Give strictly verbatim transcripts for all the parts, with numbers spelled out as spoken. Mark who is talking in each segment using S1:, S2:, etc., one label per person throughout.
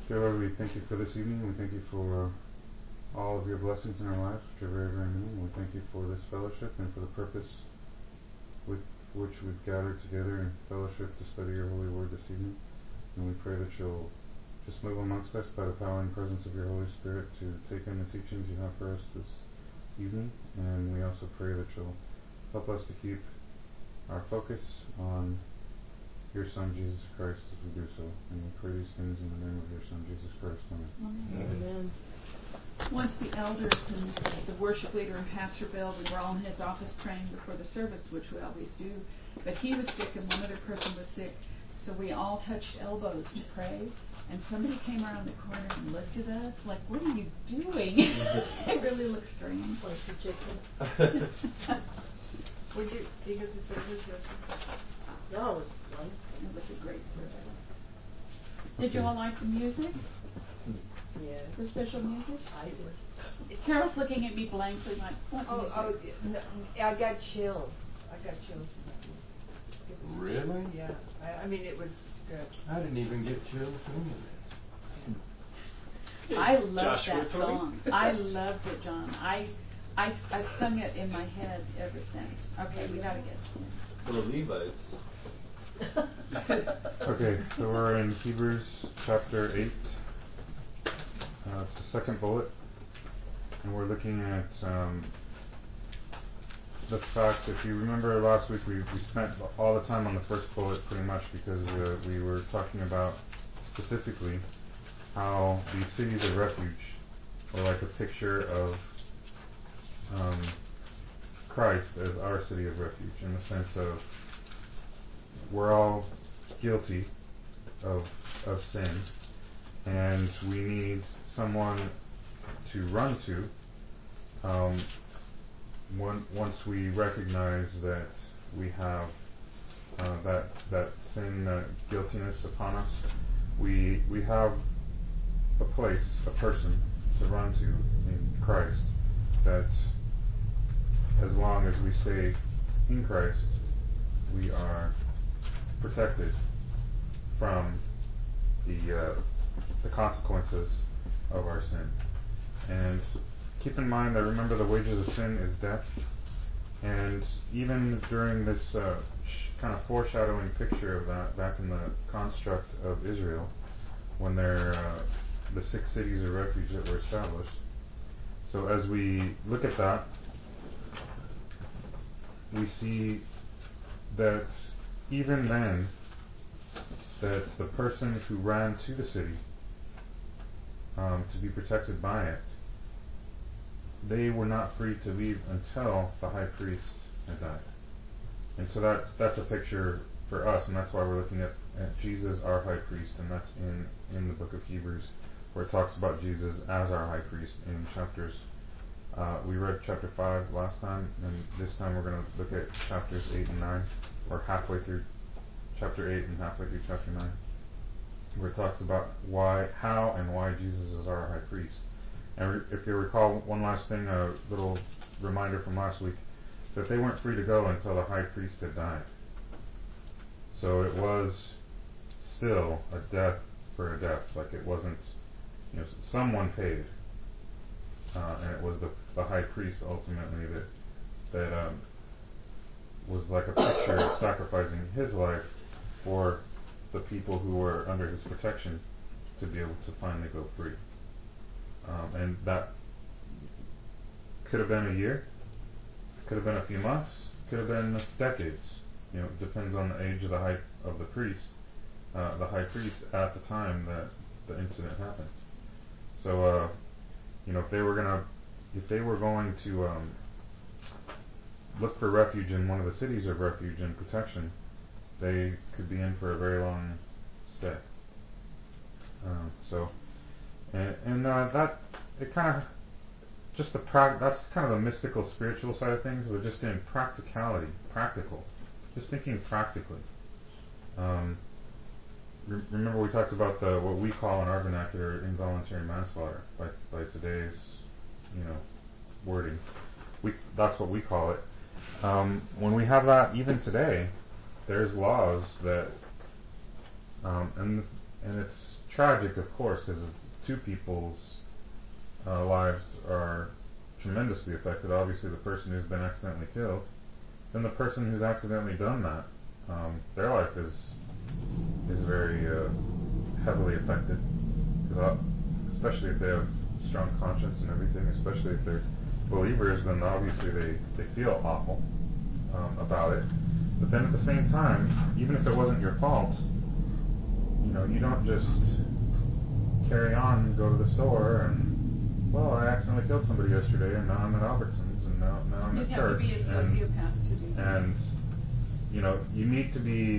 S1: Dear Lord, we thank you for this evening. We thank you for all of your blessings in our lives, which are very, very many. We thank you for this fellowship and for the purpose with which we've gathered together in fellowship to study your holy word this evening. And we pray that you'll just move amongst us by the power and presence of your Holy Spirit to take in the teachings you have for us this evening. And we also pray that you'll help us to keep our focus on your Son, Jesus Christ, as we do so. And we pray these things in the name of your Son, Jesus Christ. Amen.
S2: Amen. Amen.
S3: Once the elders and the worship leader and Pastor Bill, we were all in his office praying before the service, which we always do. But he was sick and one other person was sick, so we all touched elbows to pray. And somebody came around the corner and looked at us like, "What are you doing?" It really looked strange.
S2: Like the chicken. Would you you get the service yesterday? No, it was fun.
S3: It was a great service. Did you all like the music?
S2: Yes.
S3: The special music?
S2: I did.
S3: Carol's looking at me blankly like, what
S2: Oh,
S3: music?
S2: oh, no, I got chills. I got chills from that music. It was
S4: Really?
S2: Good. Yeah. I, I mean, it was good.
S4: I didn't even get chills singing it.
S3: I love
S5: Joshua
S3: that
S5: Tony?
S3: song. I loved it, John. I, I, I've sung it in my head ever since. Okay, we gotta get.
S5: So the Levites.
S1: Okay, so we're in Hebrews chapter eight. Uh, it's the second bullet. And we're looking at um, the fact, if you remember last week, we, we spent all the time on the first bullet pretty much because uh, we were talking about specifically how these cities of refuge are like a picture of um, Christ as our city of refuge, in the sense of we're all guilty of of sin, and we need someone to run to um, one, once we recognize that we have uh, that that sin, uh, guiltiness upon us. We we have a place, a person to run to in Christ, that as long as we stay in Christ, we are protected from the uh, the consequences of our sin. And keep in mind that, remember, the wages of sin is death. And even during this uh, sh- kind of foreshadowing picture of that back in the construct of Israel, when they're uh, the six cities of refuge that were established. So as we look at that, we see that even then, that the person who ran to the city um, to be protected by it, they were not free to leave until the high priest had died. And so that that's a picture for us, and that's why we're looking at, at Jesus, our high priest, and that's in, in the book of Hebrews, where it talks about Jesus as our high priest in chapters. Uh, we read chapter five last time, and this time we're going to look at chapters eight and nine, or halfway through chapter eight and halfway through chapter nine, where it talks about why, how, and why Jesus is our high priest. And re- if you recall, one last thing, a little reminder from last week, that they weren't free to go until the high priest had died. So it was still a death for a death. Like, it wasn't, you know, someone paid, uh, and it was the, the high priest ultimately that that um, was like a picture of sacrificing his life for the people who were under his protection to be able to finally go free. Um, and that could have been a year, could have been a few months, could have been decades. You know, it depends on the age of the high of the priest, uh, the high priest at the time that the incident happened. So, uh, you know, if they were gonna, if they were going to um, look for refuge in one of the cities of refuge and protection, they could be in for a very long stay. Um, so. And, and uh, that, it kind of, just the pra- that's kind of the mystical, spiritual side of things, but just in practicality, practical, just thinking practically. Um, re- remember we talked about the what we call in our vernacular involuntary manslaughter, by by today's, you know, wording. We that's what we call it. Um, when we have that, even today, there's laws that, um, and and it's tragic, of course, because two people's uh, lives are tremendously affected. Obviously, the person who's been accidentally killed, then the person who's accidentally done that, um, their life is is very uh, heavily affected, because especially if they have strong conscience and everything, especially if they're believers, then obviously they, they feel awful um, about it. But then at the same time, even if it wasn't your fault, you know, you don't just carry on and go to the store and, well, I accidentally killed somebody yesterday and now I'm at Albertsons and now, now I'm
S3: You'd
S1: at
S3: have
S1: church.
S3: to be a
S1: and,
S3: sociopath to do that.
S1: and, you know, you need to be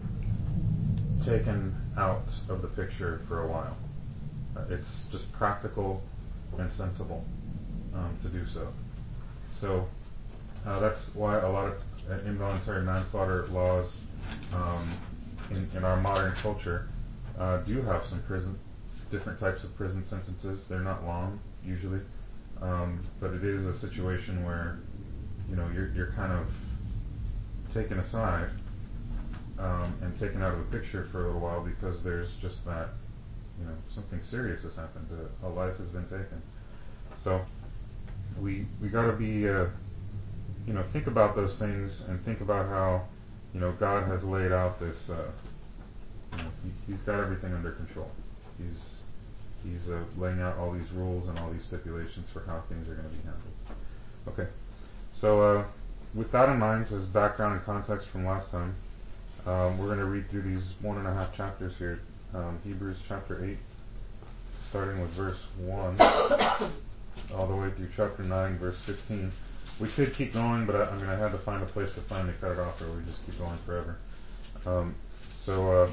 S1: taken out of the picture for a while. Uh, it's just practical and sensible um, to do so. So uh, that's why a lot of uh, involuntary manslaughter laws um, in, in our modern culture uh, do have some prison, different types of prison sentences. They're not long usually, um, but it is a situation where you know you're you're kind of taken aside um, and taken out of the picture for a little while because there's just that. You know, something serious has happened. A, a life has been taken. So we we got to be, uh, you know, think about those things and think about how, you know, God has laid out this. Uh, you know, he, he's got everything under control. He's he's uh, laying out all these rules and all these stipulations for how things are going to be handled. Okay, so uh, with that in mind, as background and context from last time, um, we're going to read through these one and a half chapters here. Um, Hebrews chapter eight, starting with verse one, all the way through chapter nine, verse fifteen. We could keep going, but I, I mean, I had to find a place to finally cut it off, or we just keep going forever. Um, so uh,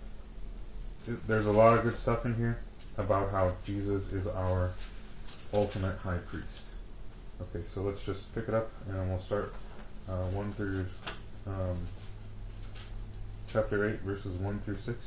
S1: it, there's a lot of good stuff in here about how Jesus is our ultimate high priest. Okay, so let's just pick it up, and we'll start uh, one through um, chapter eight, verses one through six.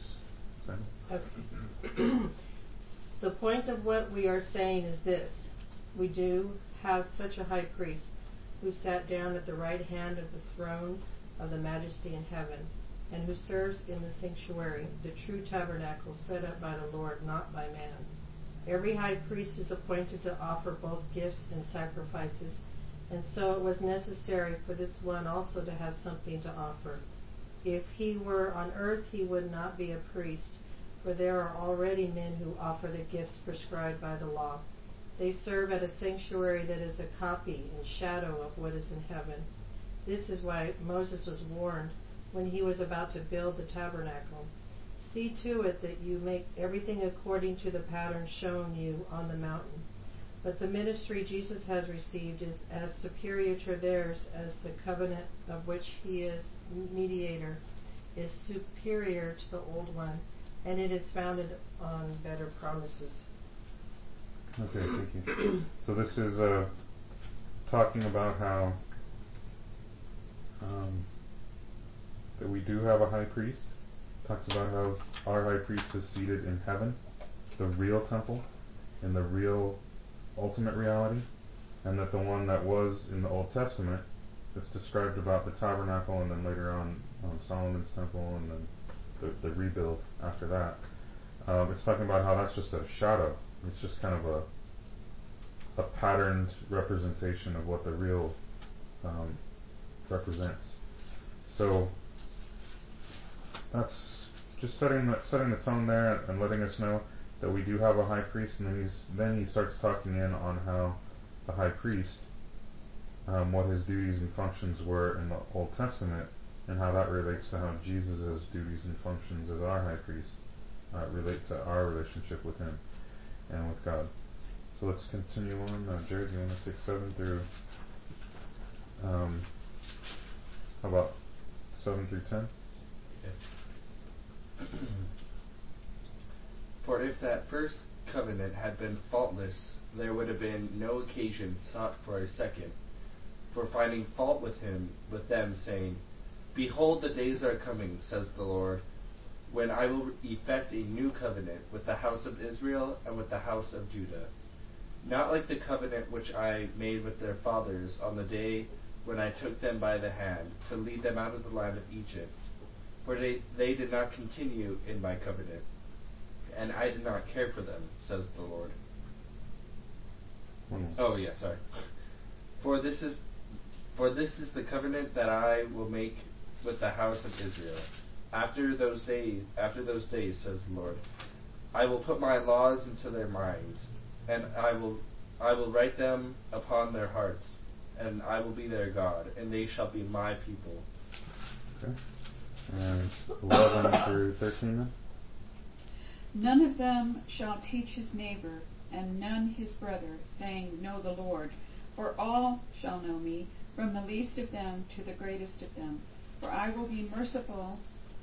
S2: Okay. The point of what we are saying is this: we do have such a high priest who sat down at the right hand of the throne of the majesty in heaven, and who serves in the sanctuary, the true tabernacle set up by the Lord, not by man. Every high priest is appointed to offer both gifts and sacrifices, and so it was necessary for this one also to have something to offer. If he were on earth, he would not be a priest, for there are already men who offer the gifts prescribed by the law. They serve at a sanctuary that is a copy and shadow of what is in heaven. This is why Moses was warned when he was about to build the tabernacle. See to it that you make everything according to the pattern shown you on the mountain. But the ministry Jesus has received is as superior to theirs as the covenant of which he is mediator is superior to the old one, and it is founded on better promises.
S1: Okay, thank you. So this is uh, talking about how um, that we do have a high priest. Talks about how our high priest is seated in heaven, the real temple, in the real ultimate reality, and that the one that was in the Old Testament, that's described about the tabernacle, and then later on um, Solomon's temple, and then the, the rebuild after that. Um, it's talking about how that's just a shadow. It's just kind of a a patterned representation of what the real um, represents. So that's just setting the, setting the tone there and letting us know that we do have a high priest, and then he's then he starts talking in on how the high priest, um, what his duties and functions were in the Old Testament, and how that relates to how Jesus' duties and functions as our high priest uh, relate to our relationship with him and with God. So let's continue on. Uh, Jared, do you want to take seven through, um, how about seven through ten?
S5: Okay. For if that first covenant had been faultless, there would have been no occasion sought for a second, for finding fault with him, with them, saying, Behold, the days are coming, says the Lord, when I will effect a new covenant with the house of Israel and with the house of Judah, not like the covenant which I made with their fathers on the day when I took them by the hand to lead them out of the land of Egypt, for they, they did not continue in my covenant. and I did not care for them, says the Lord.
S1: Mm.
S5: Oh yeah, sorry. For this is for this is the covenant that I will make with the house of Israel. After those days after those days, says the Lord, I will put my laws into their minds, and I will I will write them upon their hearts, and I will be their God, and they shall be my people.
S1: Okay. And eleven through thirteen then?
S3: None of them shall teach his neighbor, and none his brother, saying, Know the Lord. For all shall know me, from the least of them to the greatest of them. For I will be merciful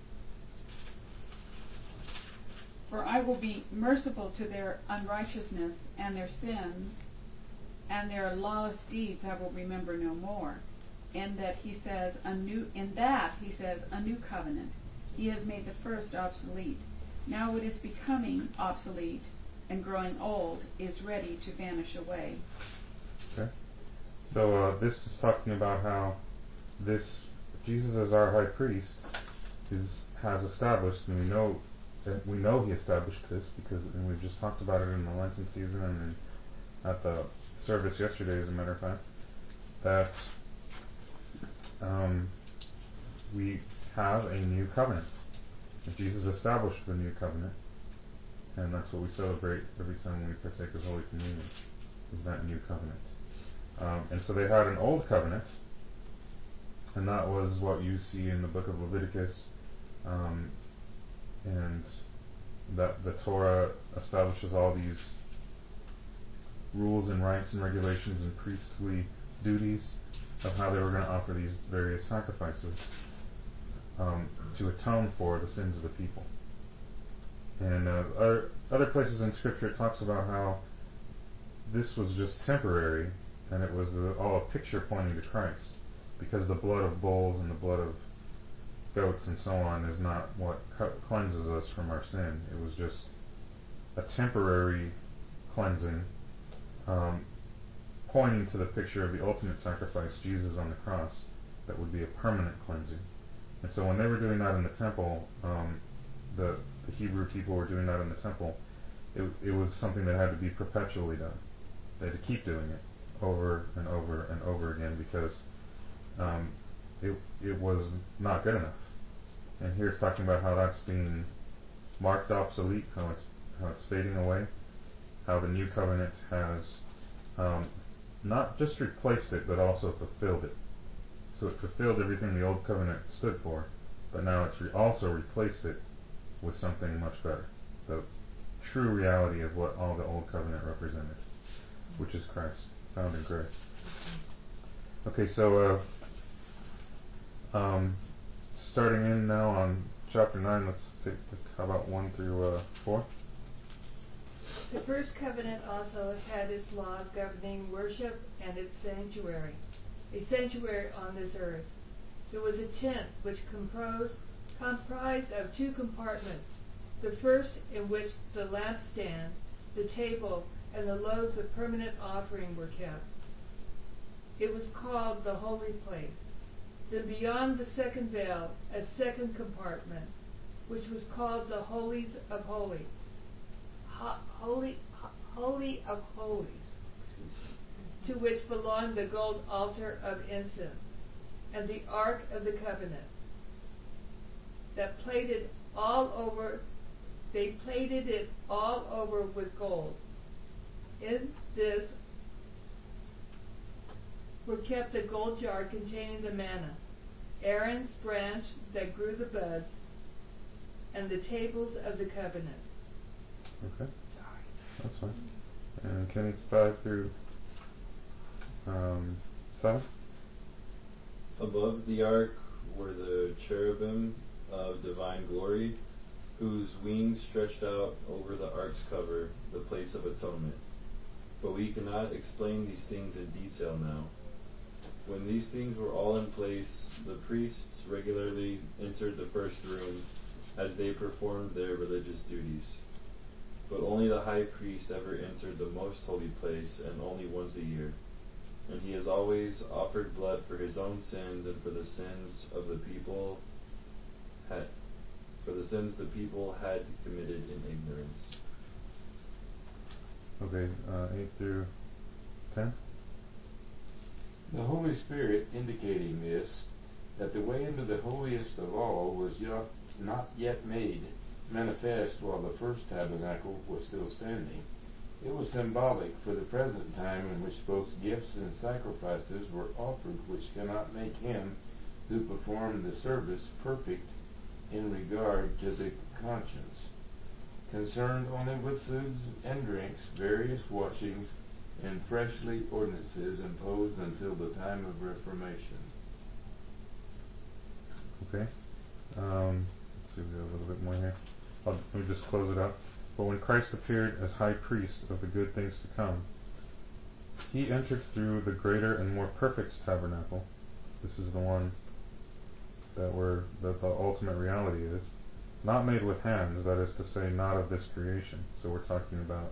S3: For I will be merciful to their unrighteousness and their sins, and their lawless deeds I will remember no more. In that he says a new in that he says a new covenant. He has made the first obsolete. Now it is becoming obsolete, and growing old is ready to vanish away.
S1: Okay. So uh, this is talking about how this Jesus as our high priest is has established, and we know that we know he established this because and we've just talked about it in the Lenten season and in, at the service yesterday, as a matter of fact, that um, we have a new covenant. And Jesus established the new covenant, and that's what we celebrate every time we partake of Holy Communion, is that new covenant. Um, and so they had an old covenant, and that was what you see in the book of Leviticus, um, and that the Torah establishes all these rules and rights and regulations and priestly duties of how they were going to offer these various sacrifices um, to atone for the sins of the people. And uh, other, other places in Scripture it talks about how this was just temporary, and it was uh, all a picture pointing to Christ, because the blood of bulls and the blood of goats and so on is not what co- cleanses us from our sin. It was just a temporary cleansing, um, pointing to the picture of the ultimate sacrifice, Jesus on the cross, that would be a permanent cleansing. And so when they were doing that in the temple, um, the, the Hebrew people were doing that in the temple, it, it was something that had to be perpetually done. They had to keep doing it over and over and over again because um, it, it was not good enough. And here it's talking about how that's being marked obsolete, how it's how it's fading away, how the new covenant has um, not just replaced it, but also fulfilled it. So it fulfilled everything the old covenant stood for, but now it's re- also replaced it with something much better. The true reality of what all the old covenant represented, which is Christ, found in grace. Okay, so uh, um, starting in now on chapter nine, let's take, how about one through uh, four?
S2: The first covenant also had its laws governing worship and its sanctuary, a sanctuary on this earth. There was a tent which composed, comprised of two compartments, the first in which the lampstand, the table, and the loaves of permanent offering were kept. It was called the holy place. Then beyond the second veil, a second compartment, which was called the holies of holies. Ho- holy, ho- holy of holies, to which belonged the gold altar of incense and the ark of the covenant. That plated all over, they plated it all over with gold. In this were kept a gold jar containing the manna, Aaron's branch that grew the buds, and the tables of the covenant.
S1: Okay.
S2: Sorry.
S1: That's fine. And Kenny's five through um, seven?
S6: Above the ark were the cherubim of divine glory, whose wings stretched out over the ark's cover, the place of atonement. But we cannot explain these things in detail now. When these things were all in place, the priests regularly entered the first room as they performed their religious duties. But only the high priest ever entered the most holy place, and only once a year. And he has always offered blood for his own sins and for the sins of the people, had, for the sins the people had committed in ignorance.
S1: Okay, uh, eight through ten.
S7: The Holy Spirit indicating this, that the way into the holiest of all was yet, not yet made manifest while the first tabernacle was still standing. It was symbolic for the present time in which both gifts and sacrifices were offered, which cannot make him who performed the service perfect in regard to the conscience, concerned only with foods and drinks, various washings, and freshly ordinances imposed until the time of Reformation.
S1: Okay. Um, let's see, we have a little bit more here. I'll, let me just close it up. But when Christ appeared as high priest of the good things to come, he entered through the greater and more perfect tabernacle. This is the one that we're, that the ultimate reality is, not made with hands, that is to say, not of this creation. So we're talking about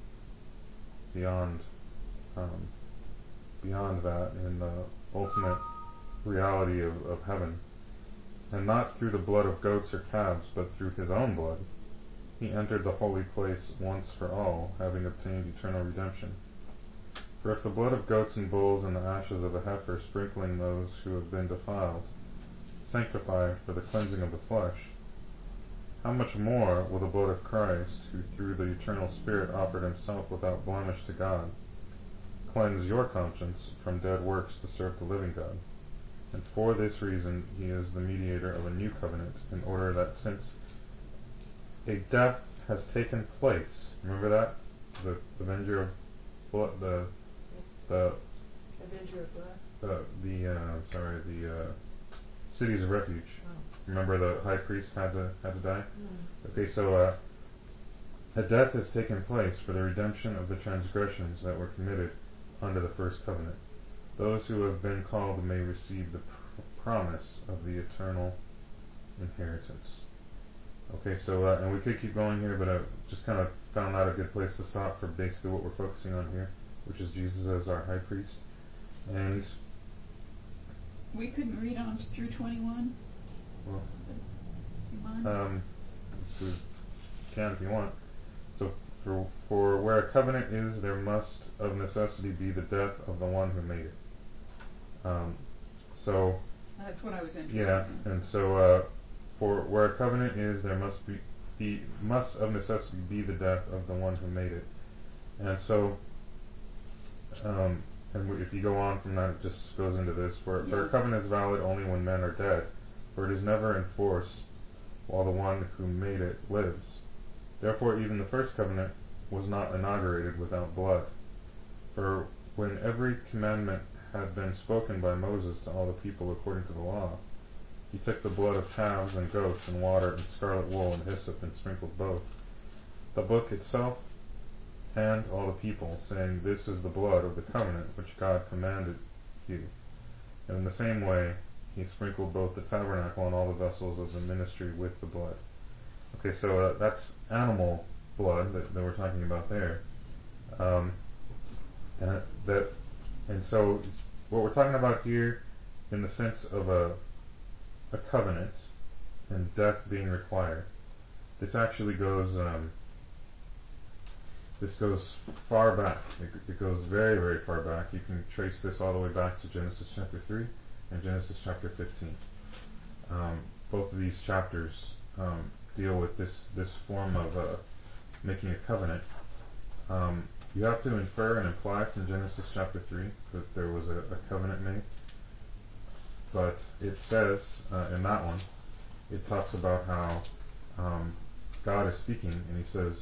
S1: beyond, um, beyond that in the ultimate reality of, of heaven. And not through the blood of goats or calves, but through his own blood, he entered the holy place once for all, having obtained eternal redemption. For if the blood of goats and bulls and the ashes of a heifer sprinkling those who have been defiled sanctify for the cleansing of the flesh, how much more will the blood of Christ, who through the eternal Spirit offered himself without blemish to God, cleanse your conscience from dead works to serve the living God? And for this reason he is the mediator of a new covenant, in order that since a death has taken place, remember that? The avenger of blood, the, the,
S2: Avenger of blood.
S1: the, the, uh, sorry, the, uh, cities of refuge.
S2: Oh.
S1: Remember the high priest had to, had to die?
S2: Mm.
S1: Okay, so, uh, a death has taken place for the redemption of the transgressions that were committed under the first covenant. Those who have been called may receive the pr- promise of the eternal inheritance. Okay, so, uh, and we could keep going here, but I just kind of found that a good place to stop for basically what we're focusing on here, which is Jesus as our high priest. And,
S3: We couldn't read on through twenty-one.
S1: well,
S3: You mind?
S1: um, we can if you want. So, for, for where a covenant is, there must of necessity be the death of the one who made it. Um, so,
S3: That's what I was interested
S1: yeah,
S3: in.
S1: and so, uh, for where a covenant is, there must be, be, must of necessity be the death of the one who made it. And so, um, and w- if you go on from that, it just goes into this, for, for
S3: Yeah.
S1: a covenant is valid only when men are dead, for it is never in force while the one who made it lives. Therefore even the first covenant was not inaugurated without blood. For when every commandment had been spoken by Moses to all the people according to the law, he took the blood of calves and goats and water and scarlet wool and hyssop and sprinkled both the book itself and all the people, saying, "This is the blood of the covenant which God commanded you." And in the same way he sprinkled both the tabernacle and all the vessels of the ministry with the blood. Okay, so uh, that's animal blood that, that we're talking about there. Um, and that, that, and so what we're talking about here, in the sense of a a covenant and death being required, this actually goes um, this goes far back. It, it goes very, very far back. You can trace this all the way back to Genesis chapter three and Genesis chapter fifteen. Um, both of these chapters um, deal with this this form of uh, making a covenant. Um, you have to infer and imply from Genesis chapter three that there was a, a covenant made. But it says uh, in that one, it talks about how um, God is speaking, and he says,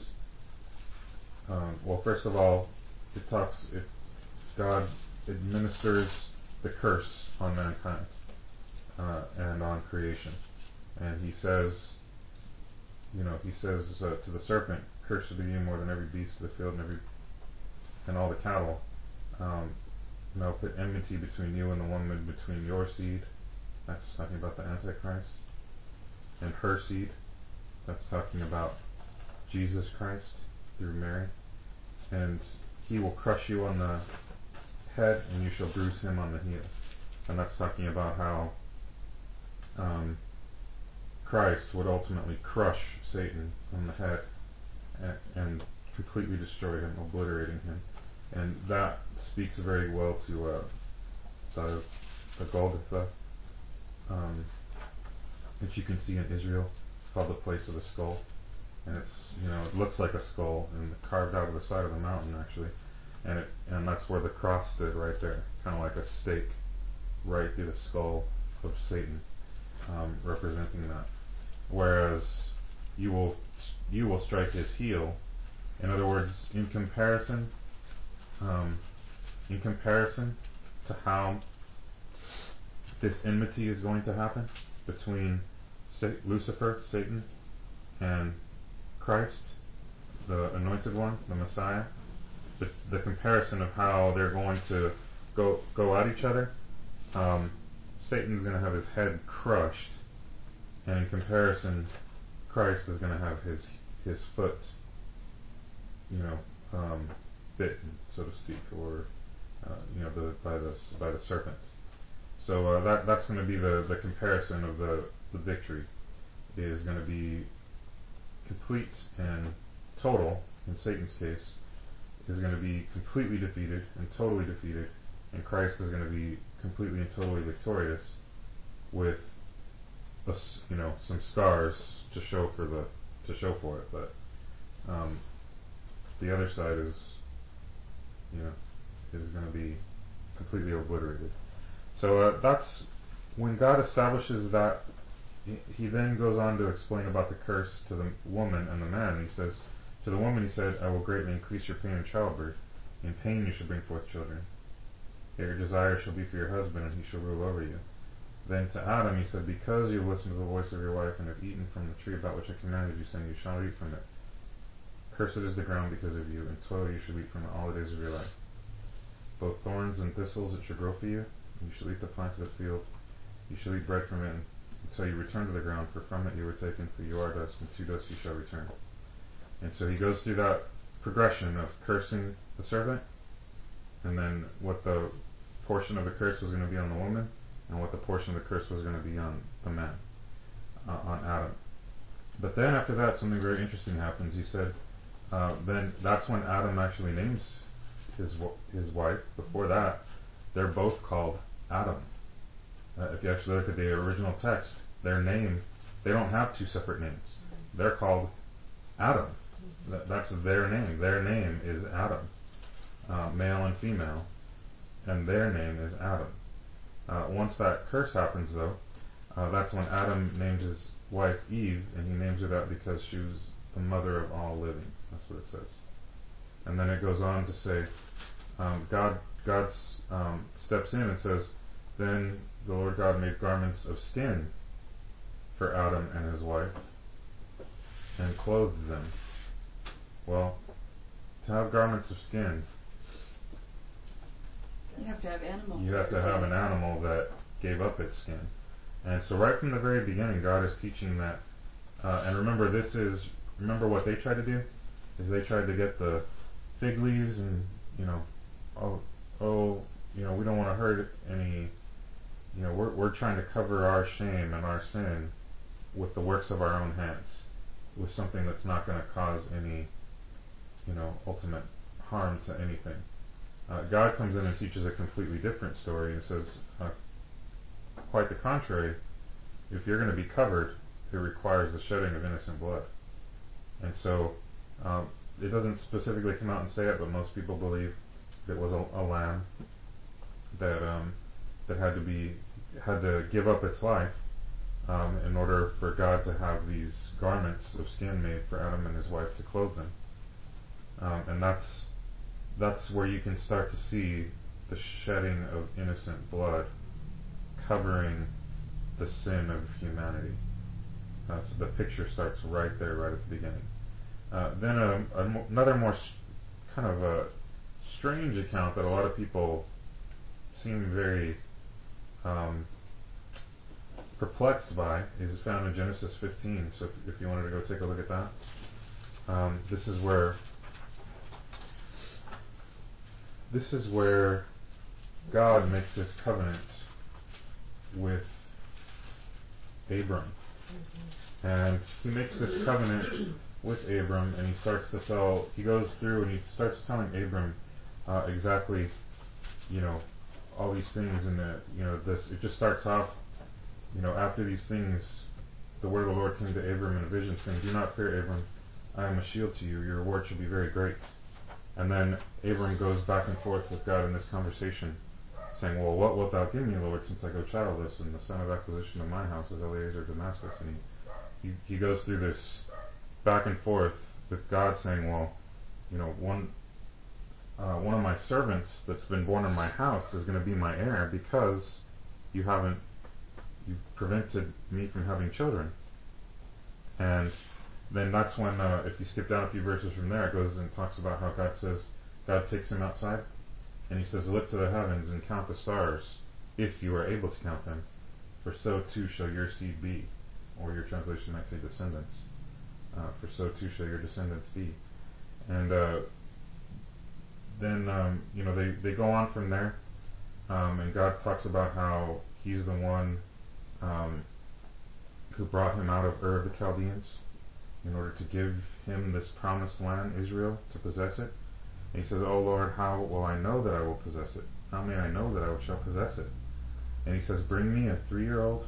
S1: um, well, first of all, it talks, if God administers the curse on mankind uh, and on creation. And he says, you know, he says uh, to the serpent, "Cursed be you more than every beast of the field and every and all the cattle. Um, and I'll put enmity between you and the woman, between your seed." That's talking about the Antichrist. And her seed. That's talking about Jesus Christ through Mary. And he will crush you on the head, and you shall bruise him on the heel. And that's talking about how um, Christ would ultimately crush Satan on the head and, and completely destroy him, obliterating him. And that speaks very well to uh, the, the Golgotha, um, which you can see in Israel. It's called the place of the skull. And it's, you know, it looks like a skull and carved out of the side of the mountain, actually. And it, and that's where the cross stood, right there, kind of like a stake right through the skull of Satan, um, representing that. Whereas you will you will strike his heel. In other words, in comparison, um, in comparison to how this enmity is going to happen between Sa- Lucifer, Satan, and Christ, the Anointed One, the Messiah, the, the comparison of how they're going to go go at each other. Um, Satan's going to have his head crushed, and in comparison, Christ is going to have his his foot, you know, um, bitten, so to speak, or uh, you know, the, by the by the serpent. So uh, that that's going to be the, the comparison of the the victory is going to be complete and total. In Satan's case, is going to be completely defeated and totally defeated, and Christ is going to be completely and totally victorious, with a, you know, some scars to show for the to show for it, but um, the other side is, you know, is going to be completely obliterated. So uh, that's when God establishes that. He, he then goes on to explain about the curse to the woman and the man. He says, to the woman he said, I will greatly increase your pain in childbirth. In pain you shall bring forth children. Yet your desire shall be for your husband, and he shall rule over you. Then to Adam he said, because you have listened to the voice of your wife and have eaten from the tree about which I commanded you, saying, you shall not eat from it. Cursed is the ground because of you, and toil you shall eat from it all the days of your life. Both thorns and thistles it shall grow for you, and you shall eat the plant of the field. You shall eat bread from it until you return to the ground, for from it you were taken, for you are dust, and to dust you shall return. And so he goes through that progression of cursing the servant, and then what the portion of the curse was going to be on the woman, and what the portion of the curse was going to be on the man, uh, on Adam. But then after that, something very interesting happens. He said, uh, then that's when Adam actually names his his wife. Before that, they're both called Adam. Uh, if you actually look at the original text, their name, they don't have two separate names. They're called Adam. That, that's their name. Their name is Adam, uh, male and female, and their name is Adam. Uh, once that curse happens, though, uh, that's when Adam named his wife Eve, and he names her that because she was the mother of all living. That's what it says. And then it goes on to say, um, God God um, steps in and says, then the Lord God made garments of skin for Adam and his wife, and clothed them. Well, to have garments of skin,
S3: You have to have animals.
S1: you have to have an animal that gave up its skin. And so right from the very beginning, God is teaching that. Uh, and remember, this is, remember what they tried to do? Is they tried to get the fig leaves and, you know, oh, oh, you know, we don't want to hurt any, you know, we're, we're trying to cover our shame and our sin with the works of our own hands, with something that's not going to cause any, you know, ultimate harm to anything. Uh, God comes in and teaches a completely different story and says, uh, quite the contrary, if you're going to be covered, it requires the shedding of innocent blood. And so, um, it doesn't specifically come out and say it, but most people believe it was a, a lamb that um, that had to be had to give up its life um, in order for God to have these garments of skin made for Adam and his wife to clothe them. Um, and that's that's where you can start to see the shedding of innocent blood covering the sin of humanity. Uh, so the picture starts right there, right at the beginning. Uh, then a, a, another more sh- kind of a strange account that a lot of people seem very um, perplexed by is found in Genesis fifteen. So if, if you wanted to go take a look at that, um, this is where this is where God makes His covenant with Abram. and he makes this covenant with Abram, and he starts to tell, he goes through and he starts telling Abram uh, exactly, you know, all these things, and the, you know, this, it just starts off, you know, after these things, the word of the Lord came to Abram in a vision, saying, "Do not fear, Abram, I am a shield to you, your reward shall be very great." And then Abram goes back and forth with God in this conversation, saying, "Well, what wilt thou give me, Lord, since I go childless, and the son of acquisition of my house is Eliezer of Damascus?" And he, he, he goes through this back and forth with God, saying, "Well, you know, one uh, one of my servants that's been born in my house is going to be my heir because you haven't, you've prevented me from having children." And then that's when, uh, if you skip down a few verses from there, it goes and talks about how God says, God takes him outside, and he says, "Look to the heavens and count the stars, if you are able to count them, for so too shall your seed be." Or your translation might say descendants. Uh, for so too shall your descendants be. And uh, then, um, you know, they, they go on from there, um, and God talks about how he's the one um, who brought him out of Ur of the Chaldeans in order to give him this promised land, Israel, to possess it. And he says, "Oh Lord, how will I know that I will possess it? How may I know that I shall possess it?" And he says, "Bring me a three-year-old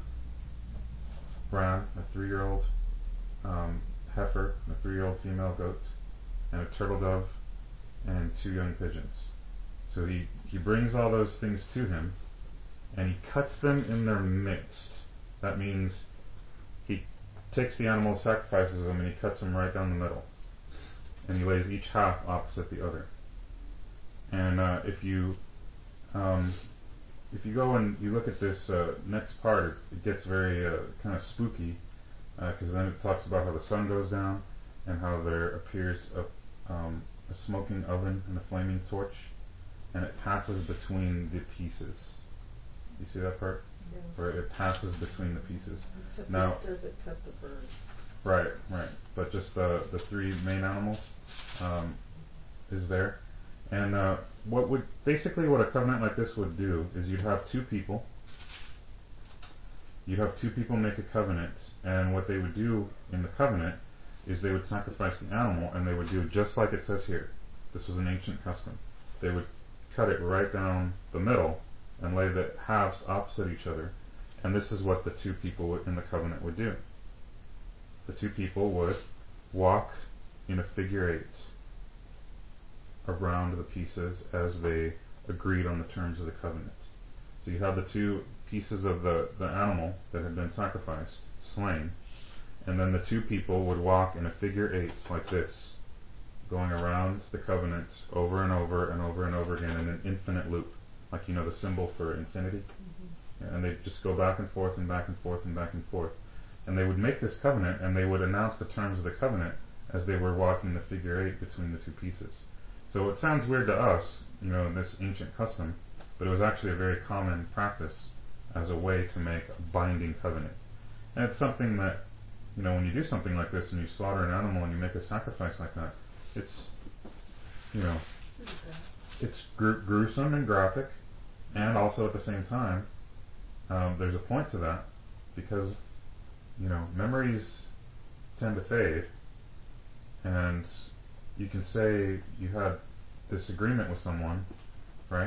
S1: ram, a three-year-old um, heifer, a three-year-old female goat, and a turtle dove, and two young pigeons." So he, he brings all those things to him, and he cuts them in their midst. That means he takes the animals, sacrifices them, and he cuts them right down the middle. And he lays each half opposite the other. And uh, if you um, if you go and you look at this uh, next part, it gets very uh, kind of spooky, because uh, then it talks about how the sun goes down and how there appears a, um, a smoking oven and a flaming torch, and it passes between the pieces. You see that part?
S2: Yeah.
S1: Where it passes between the pieces.
S2: Except
S1: Now,
S2: it doesn't cut the birds.
S1: Right, right. But just the the three main animals um, is there, and uh, what would basically what a covenant like this would do is you'd have two people. You'd have two people make a covenant, and what they would do in the covenant is they would sacrifice the animal, and they would do just like it says here. This was an ancient custom. They would cut it right down the middle and lay the halves opposite each other, and this is what the two people in the covenant would do. The two people would walk in a figure eight around the pieces as they agreed on the terms of the covenant. So you have the two pieces of the, the animal that had been sacrificed, slain, and then the two people would walk in a figure eight like this, going around the covenant over and over and over and over again in an infinite loop, like you know the symbol for infinity. Mm-hmm. And they'd just go back and forth and back and forth and back and forth. And they would make this covenant, and they would announce the terms of the covenant as they were walking the figure eight between the two pieces. So it sounds weird to us, you know, in this ancient custom, but it was actually a very common practice as a way to make a binding covenant. And it's something that, you know, when you do something like this and you slaughter an animal and you make a sacrifice like that, it's, you know, it's gru- gruesome and graphic, and also at the same time, um, there's a point to that, because you know, memories tend to fade, and you can say you had this agreement with someone, right?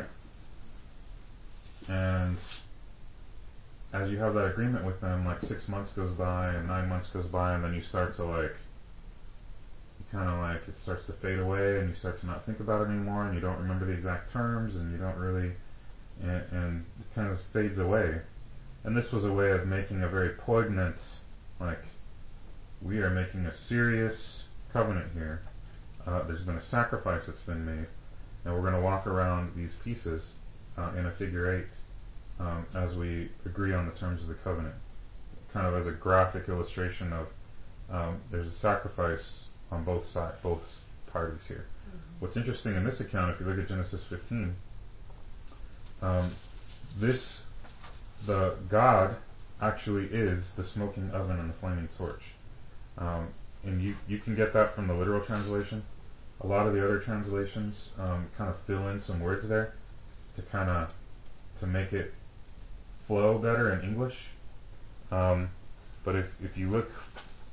S1: And as you have that agreement with them, like six months goes by and nine months goes by, and then you start to like, you kind of like, it starts to fade away, and you start to not think about it anymore, and you don't remember the exact terms, and you don't really, and, and it kind of fades away. And this was a way of making a very poignant, like, we are making a serious covenant here. Uh, there's been a sacrifice that's been made, and we're going to walk around these pieces uh, in a figure eight um, as we agree on the terms of the covenant. Kind of as a graphic illustration of um, there's a sacrifice on both sides, both parties here. Mm-hmm. What's interesting in this account, if you look at Genesis fifteen, um, this the God actually is the smoking oven and the flaming torch. Um, and you, you can get that from the literal translation. A lot of the other translations um, kind of fill in some words there to kind of to make it flow better in English. Um, but if, if you look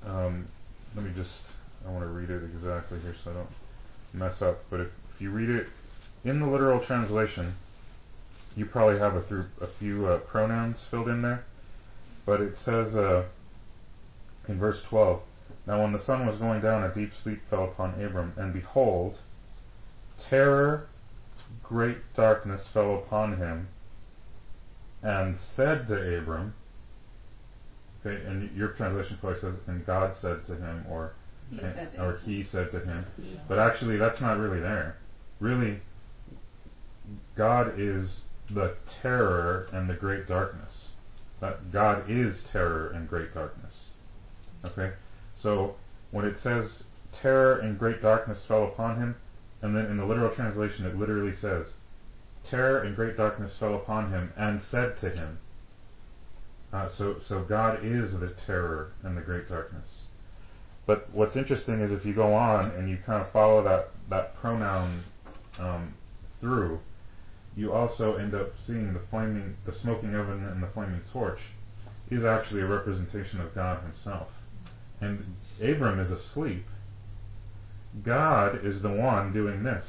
S1: um, let me just, I want to read it exactly here so I don't mess up, but if, if you read it in the literal translation, you probably have a, through, a few uh, pronouns filled in there, but it says uh, in verse twelve, "Now when the sun was going down, a deep sleep fell upon Abram, and behold, terror, great darkness fell upon him, and said to Abram," okay, and your translation probably says, "and God said to him," or
S3: He
S1: and,
S3: said to
S1: or
S3: him.
S1: he said to him.
S7: Yeah.
S1: But actually, that's not really there. Really, God is the terror and the great darkness. That God is terror and great darkness. Okay? So, when it says, terror and great darkness fell upon him, and then in the literal translation it literally says, terror and great darkness fell upon him and said to him. Uh, so, so God is the terror and the great darkness. But what's interesting is if you go on and you kind of follow that, that pronoun um, through, you also end up seeing the flaming, the smoking oven and the flaming torch is actually a representation of God himself. And Abram is asleep. God is the one doing this.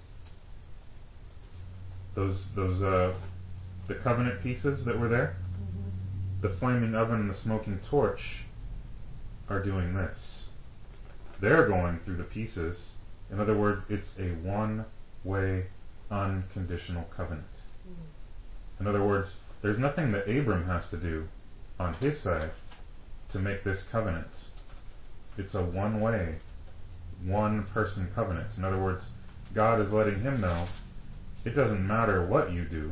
S1: Those, those, uh, the covenant pieces that were there, the flaming oven and the smoking torch are doing this. They're going through the pieces. In other words, it's a one-way, unconditional covenant. In other words, there's nothing that Abram has to do on his side to make this covenant. It's a one-way, one-person covenant. In other words, God is letting him know, it doesn't matter what you do.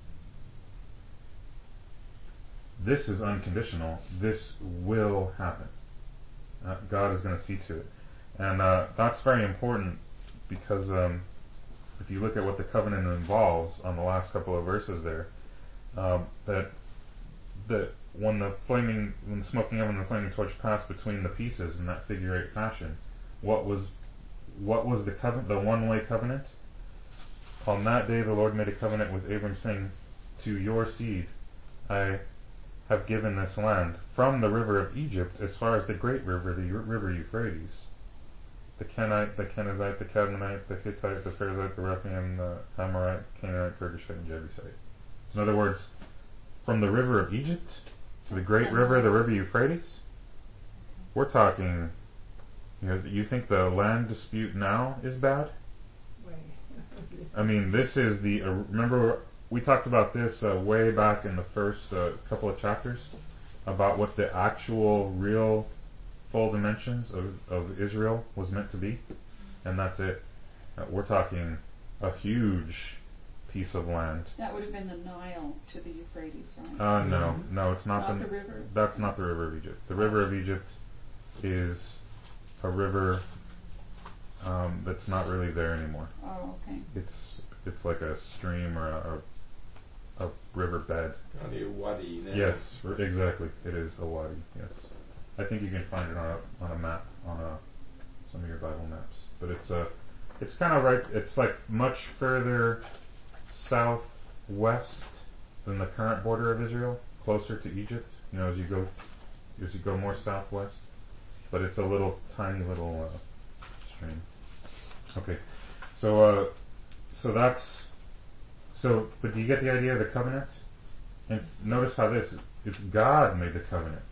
S1: This is unconditional. This will happen. Uh, God is going to see to it. And uh, that's very important because um, if you look at what the covenant involves on the last couple of verses there, um, that that when the flaming, when the smoking oven and the flaming torch passed between the pieces in that figure eight fashion, what was what was the covenant, the one-way covenant? On that day the Lord made a covenant with Abram, saying, "To your seed I have given this land, from the river of Egypt as far as the great river, the river Euphrates." The Kenite, the Kenizzite, the Cadmonite, the Hittite, the Perizzite, the Rephaim, the Amorite, Canaanite, Girgashite, and Jebusite. So in other words, from the river of Egypt to the great river, the river Euphrates, we're talking, you know, you think the land dispute now is bad? I mean, this is the, uh, remember we talked about this uh, way back in the first uh, couple of chapters about what the actual real full dimensions of, of Israel was meant to be, and that's it. Uh, we're talking a huge piece of land.
S3: That would have been the Nile to the Euphrates, right?
S1: Uh, no, no, it's not,
S3: Not
S1: the,
S3: the river?
S1: That's not the river of Egypt. The river of Egypt is a river um, that's not really there anymore.
S3: Oh, okay.
S1: It's it's like a stream or a, a, a river bed.
S7: On the wadi now.
S1: Yes, r- exactly. It is a wadi. Yes, I think you can find it on a on a map on a some of your Bible maps. But it's a it's kind of right. It's like much further southwest than the current border of Israel, closer to Egypt. You know, as you go as you go more southwest. But it's a little tiny little uh, stream. Okay, so uh, so that's so. But do you get the idea of the covenant? And notice how this it's God made the covenant.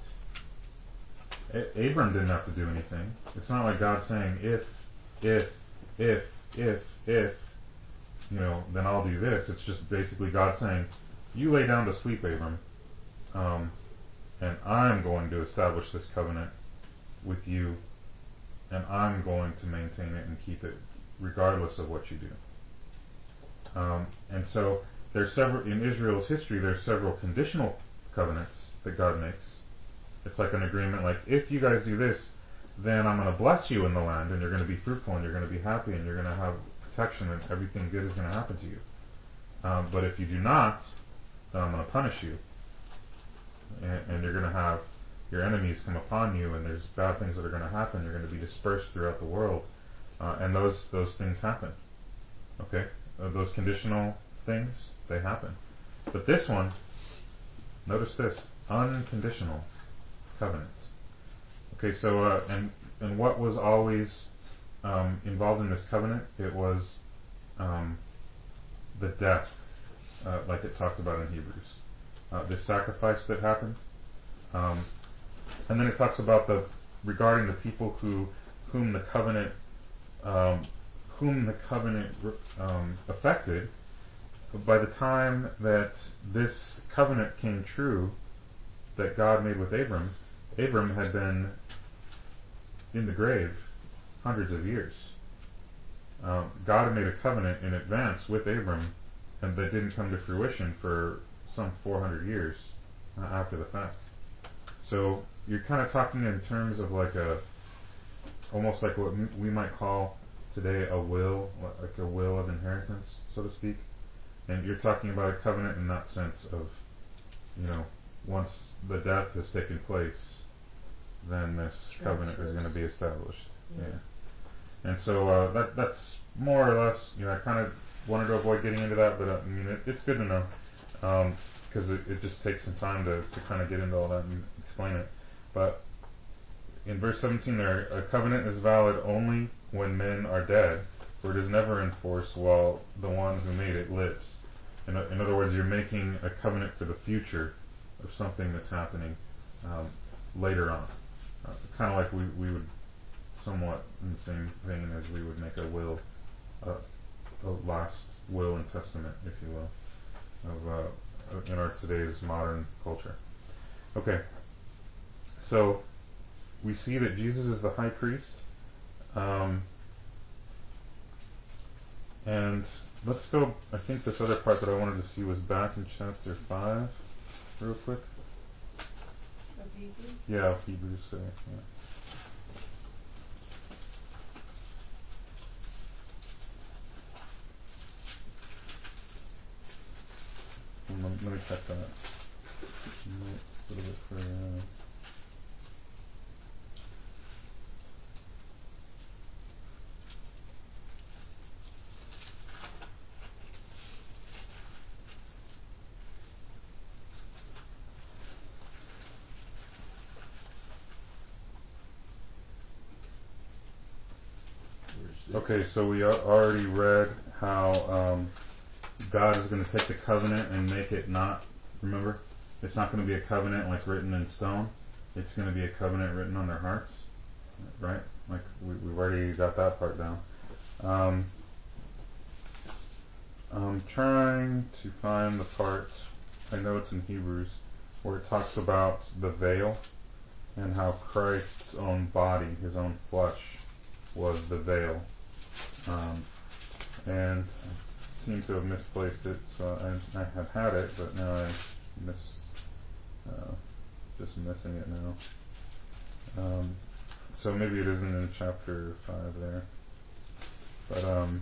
S1: A- Abram didn't have to do anything. It's not like God saying if, if, if, if, if, you know, then I'll do this. It's just basically God saying, you lay down to sleep, Abram, um, and I'm going to establish this covenant with you, and I'm going to maintain it and keep it regardless of what you do. Um, and so there's several in Israel's history. There's several conditional covenants that God makes. It's like an agreement, like if you guys do this, then I'm going to bless you in the land, and you're going to be fruitful, and you're going to be happy, and you're going to have protection, and everything good is going to happen to you. Um, but if you do not, then I'm going to punish you, and, and you're going to have your enemies come upon you, and there's bad things that are going to happen. You're going to be dispersed throughout the world, uh, and those those things happen. Okay, uh, those conditional things, they happen. But this one, notice this, unconditional covenant. Okay, so uh, and and what was always um, involved in this covenant? It was um, the death, uh, like it talked about in Hebrews, uh, the sacrifice that happened, um, and then it talks about the regarding the people who whom the covenant um, whom the covenant um, affected. By the time that this covenant came true, that God made with Abram, Abram had been in the grave hundreds of years. Um, God had made a covenant in advance with Abram, and that didn't come to fruition for some four hundred years uh, after the fact. So you're kind of talking in terms of like a, almost like what we might call today a will, like a will of inheritance, so to speak. And you're talking about a covenant in that sense of, you know, once the death has taken place, then this covenant is going to be established. Yeah. yeah. And so uh, that that's more or less, you know, I kind of wanted to avoid getting into that, but uh, I mean, it, it's good to know because um, it, it just takes some time to, to kind of get into all that and explain it. But in verse seventeen there, a covenant is valid only when men are dead, for it is never in force while the one who made it lives. In, in other words, you're making a covenant for the future of something that's happening um, later on. Uh, kind of like we, we would, somewhat in the same vein as we would make a will, uh, a last will and testament, if you will, of uh, in our today's modern culture. Okay, so we see that Jesus is the high priest, um, and let's go. I think this other part that I wanted to see was back in chapter five, real quick.
S2: Of Hebrews?
S1: Yeah, of Hebrews. Uh, yeah. Let me, let me check that. A little bit further on. Okay, so we already read how um, God is going to take the covenant and make it not, remember, it's not going to be a covenant like written in stone. It's going to be a covenant written on their hearts, right? Like we, we've already got that part down. Um, I'm trying to find the part, I know it's in Hebrews, where it talks about the veil and how Christ's own body, his own flesh, was the veil. Um, and I seem to have misplaced it, so I, I had had it, but now I miss, uh, just missing it now. Um, so maybe it isn't in chapter five there, but um,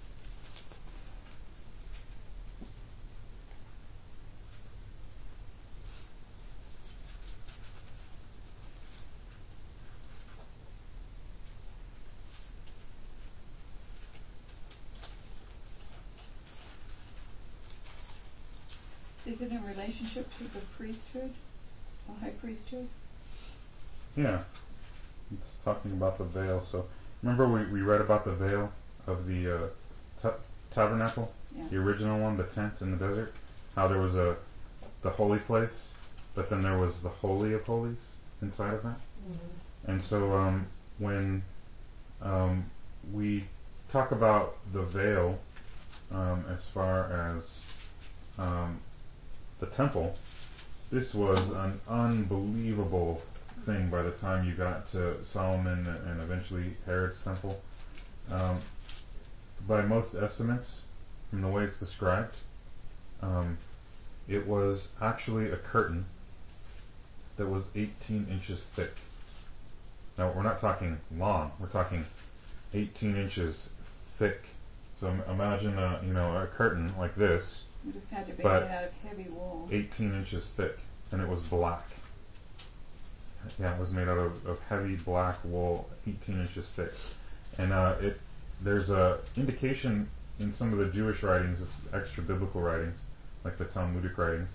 S3: Is it in relationship to the priesthood, the high priesthood?
S1: yeah, it's talking about the veil. So remember we, we read about the veil of the uh, ta- tabernacle,
S3: Yeah.
S1: the original one, the tent in the desert. How there was a the holy place, but then there was the holy of holies inside of that.
S2: Mm-hmm.
S1: And so um, when um, we talk about the veil um, as far as um, the temple, this was an unbelievable thing by the time you got to Solomon and eventually Herod's temple. Um, by most estimates, from the way it's described, um, it was actually a curtain that was eighteen inches thick. Now we're not talking long, we're talking eighteen inches thick. So imagine a, you know, a curtain like this,
S3: Would have had to be
S1: but
S3: made out of heavy wool.
S1: eighteen inches thick, and it was black. Yeah, it was made out of, of heavy black wool, eighteen inches thick. And uh, it there's a indication in some of the Jewish writings, extra biblical writings, like the Talmudic writings,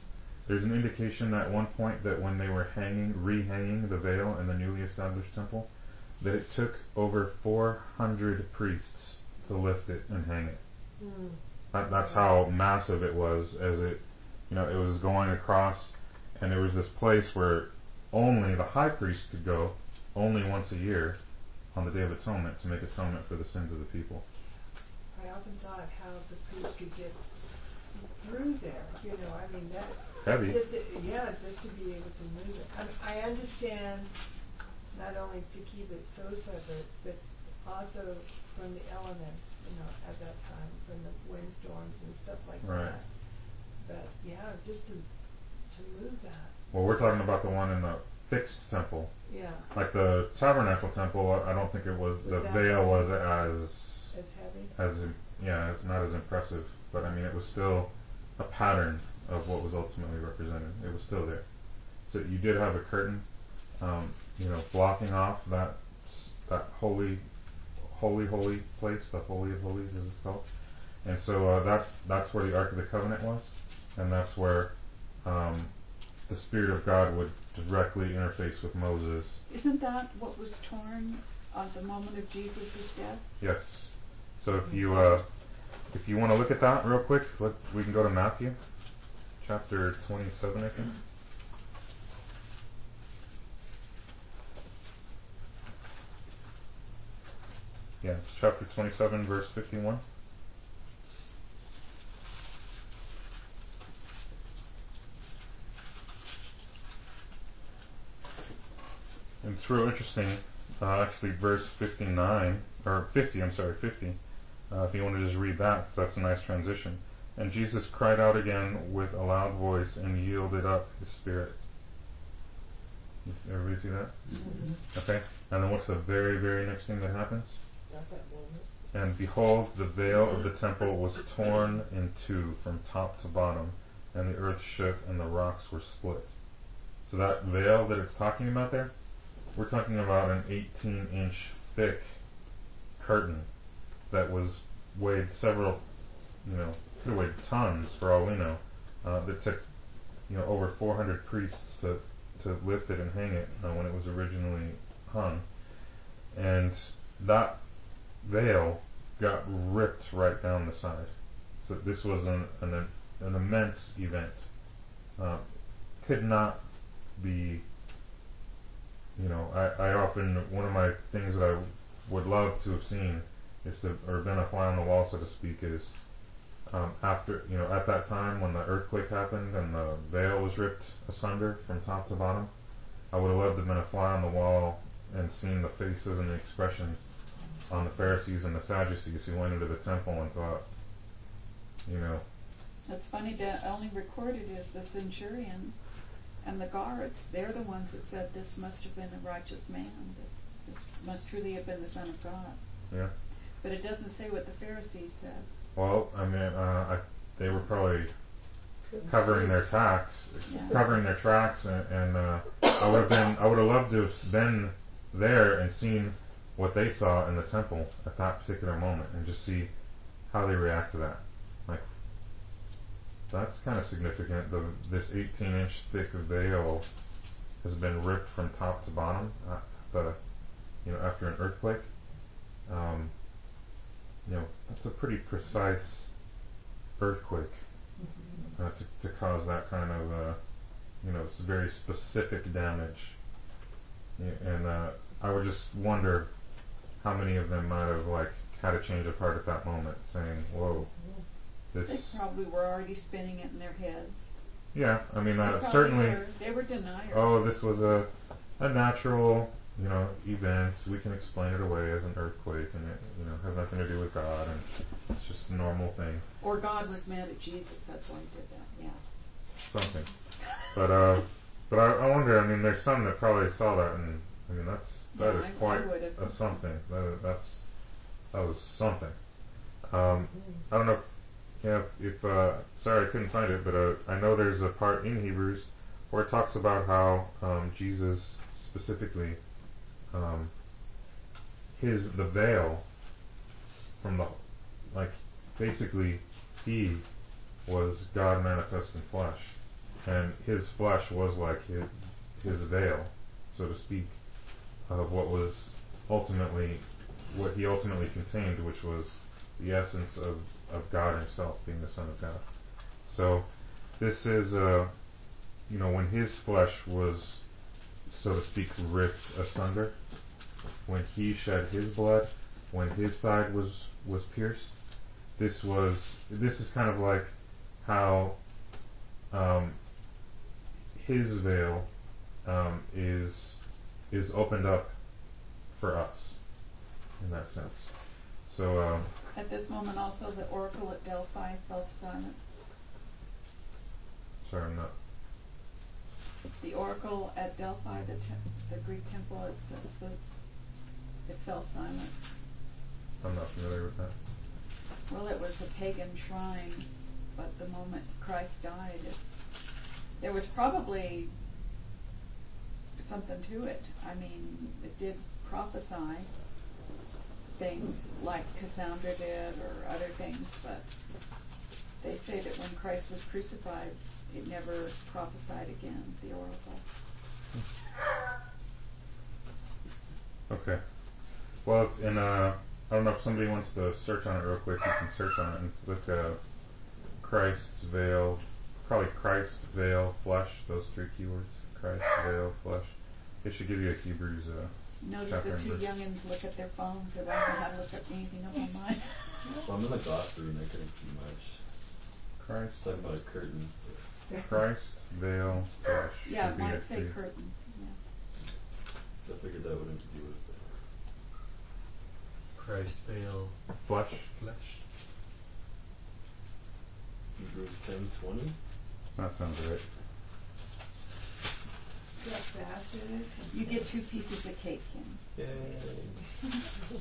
S1: there's an indication at one point that when they were hanging, rehanging the veil in the newly established temple, that it took over four hundred priests to lift it and hang it.
S2: Mm.
S1: That, that's how massive it was, as it, you know, it was going across, and there was this place where only the high priest could go, only once a year, on the Day of Atonement, to make atonement for the sins of the people.
S8: I often thought how the priest could get through there. You know, I mean that.
S1: Heavy.
S8: Just to, yeah, just to be able to move it. I, mean, I understand not only to keep it so separate, but also from the elements. You know, at that time, from the windstorms and stuff like
S1: Right.
S8: that. But yeah, just to to move that.
S1: Well, we're talking about the one in the fixed temple.
S8: Yeah.
S1: Like the tabernacle temple, I don't think it was, the
S8: Was that
S1: veil was
S8: heavy?
S1: as,
S8: As heavy.
S1: as, im- yeah, it's not as impressive, but I mean it was still a pattern of what was ultimately represented. It was still there. So you did have a curtain, um, you know, blocking off that, that holy, holy, holy place, the Holy of Holies as it's called. And so uh, that, that's where the Ark of the Covenant was, and that's where um, the Spirit of God would directly interface with Moses.
S3: Isn't that what was torn at the moment of Jesus' death?
S1: Yes. So if you uh, if you want to look at that real quick, let, we can go to Matthew, chapter twenty-seven, I think. Yeah, it's chapter twenty-seven, verse fifty-one. And it's real interesting, uh, actually, verse fifty-nine, or fifty, I'm sorry, fifty. Uh, if you want to just read that, 'cause that's a nice transition. And Jesus cried out again with a loud voice and yielded up his spirit. You see, everybody see that?
S8: Mm-hmm.
S1: Okay. And then what's the very, very next thing that happens?
S8: Not that moment.
S1: And behold, the veil of the temple was torn in two from top to bottom, and the earth shook and the rocks were split. So that veil that it's talking about there, we're talking about an eighteen inch thick curtain that was weighed several, you know, could have weighed tons for all we know, uh, that took, you know, over four hundred priests to, to lift it and hang it uh, when it was originally hung. And that veil got ripped right down the side. So this was an, an, an immense event. Uh, could not be, you know, I, I often, one of my things that I would love to have seen is to, or been a fly on the wall, so to speak, is um, after, you know, at that time when the earthquake happened and the veil was ripped asunder from top to bottom, I would have loved to have been a fly on the wall and seen the faces and the expressions on the Pharisees and the Sadducees who went into the temple and thought, you know.
S3: It's funny that only recorded is the centurion and the guards. They're the ones that said this must have been a righteous man. This, this must truly have been the Son of God.
S1: Yeah.
S3: But it doesn't say what the Pharisees said.
S1: Well, I mean, uh, I, they were probably covering their tracks,
S3: Yeah.
S1: covering their tracks, and, and uh, I would have been, I would have loved to have been there and seen what they saw in the temple at that particular moment, and just see how they react to that. Like, that's kind of significant. The, this eighteen inch thick veil has been ripped from top to bottom, uh, the, you know, after an earthquake. Um, you know, that's a pretty precise earthquake uh, to, to cause that kind of, uh, you know, it's very specific damage. Yeah, and uh, I would just wonder how many of them might have like had a change of heart at that moment, saying, "Whoa, this."
S3: They probably were already spinning it in their heads.
S1: Yeah, I mean,
S3: They
S1: uh,
S3: probably
S1: certainly.
S3: were. They were deniers.
S1: Oh, this was a a natural, you know, event. We can explain it away as an earthquake, and it, you know, has nothing to do with God, and it's just a normal thing.
S3: Or God was mad at Jesus. That's why he did that. Yeah.
S1: Something. But uh, but I, I wonder. I mean, there's some that probably saw that, and I mean, that's that
S3: Yeah,
S1: is
S3: I- I
S1: quite
S3: would've.
S1: a something. That, that's that was something. Um, I don't know. If, yeah, if uh, sorry, I couldn't find it, but uh, I know there's a part in Hebrews where it talks about how um, Jesus specifically, um, his the veil from the, like, basically he was God manifest in flesh, and his flesh was like his, his veil, so to speak, of what was ultimately, what he ultimately contained, which was the essence of, of God himself, being the Son of God. So this is, uh, you know, when his flesh was, so to speak, ripped asunder, when he shed his blood, when his side was, was pierced, this was, this is kind of like how um, his veil um, is is opened up for us in that sense. So um,
S3: At this moment also the oracle at Delphi fell silent.
S1: sorry, I'm not.
S3: The oracle at Delphi, the te- the Greek temple, it, the, it fell silent.
S1: I'm not familiar with that.
S3: Well, it was a pagan shrine, but the moment Christ died, it, there was probably something to it. I mean, it did prophesy things like Cassandra did or other things, but they say that when Christ was crucified, it never prophesied again, the oracle.
S1: Okay. Well, and uh, I don't know if somebody wants to search on it real quick. You can search on it and look uh, Christ's veil, probably Christ, veil, flesh. Those three keywords: Christ, veil, flesh. It should give you a Hebrews. Uh,
S3: Notice
S1: chapter
S3: the
S1: and
S3: two
S1: verse.
S3: youngins look at their phone because I don't know how to look up anything up on mine.
S6: Well, I'm in the glossary and I couldn't see much.
S1: Christ,
S6: It's talking about a curtain.
S1: Christ, veil, flesh.
S3: Yeah,
S1: should
S3: it
S1: be
S3: might
S1: a
S3: say
S1: key.
S3: curtain. Yeah.
S6: So I figured that wouldn't do it.
S4: Christ veil
S1: Flesh.
S4: flesh.
S6: Hebrews ten twenty.
S1: That sounds right.
S8: See how fast it is?
S3: You get two pieces of cake, Kim.
S6: Yay.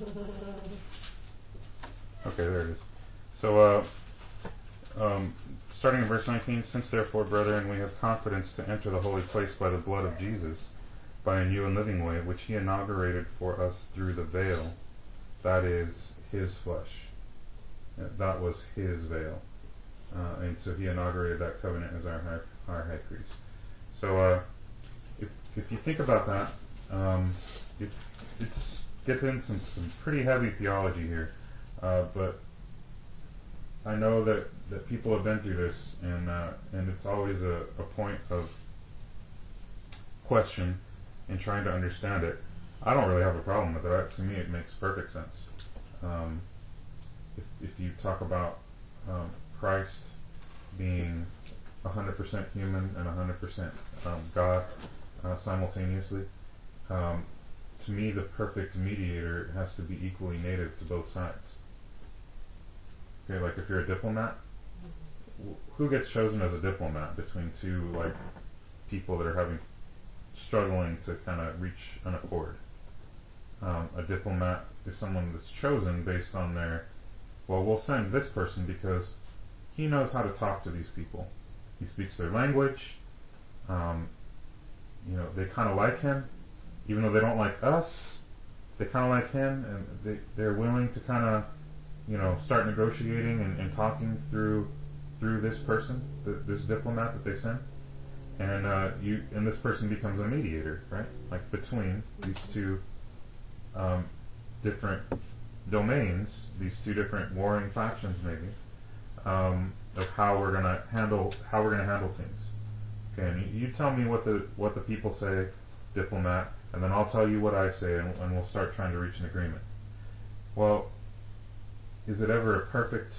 S1: Okay, there it is. So, uh, um, starting in verse nineteen, since therefore, brethren, we have confidence to enter the holy place by the blood of Jesus, by a new and living way, which he inaugurated for us through the veil, that is, his flesh. Uh, That was his veil. Uh, and so he inaugurated that covenant as our high, our high priest. So, uh, if, if you think about that, um, it it's, gets into some, some pretty heavy theology here. Uh, but I know that, that people have been through this, and uh, and it's always a, a point of question in trying to understand it. I don't really have a problem with it. To me, it makes perfect sense. Um, if, if you talk about um, Christ being one hundred percent human and one hundred percent um, God uh, simultaneously, um, to me, the perfect mediator has to be equally native to both sides. Okay, like if you're a diplomat, w- who gets chosen as a diplomat between two like people that are having struggling to kind of reach an accord? Um, a diplomat is someone that's chosen based on their, well, we'll send this person because he knows how to talk to these people. He speaks their language. Um, you know, they kind of like him, even though they don't like us. They kind of like him, and they they're willing to kind of, you know, start negotiating and, and talking through through this person, th- this diplomat that they send, and uh, you and this person becomes a mediator, right? Like between these two um, different domains, these two different warring factions, maybe, um, of how we're gonna handle how we're gonna handle things. Okay, and you, you tell me what the what the people say, diplomat, and then I'll tell you what I say, and, and we'll start trying to reach an agreement. Well, is it ever a perfect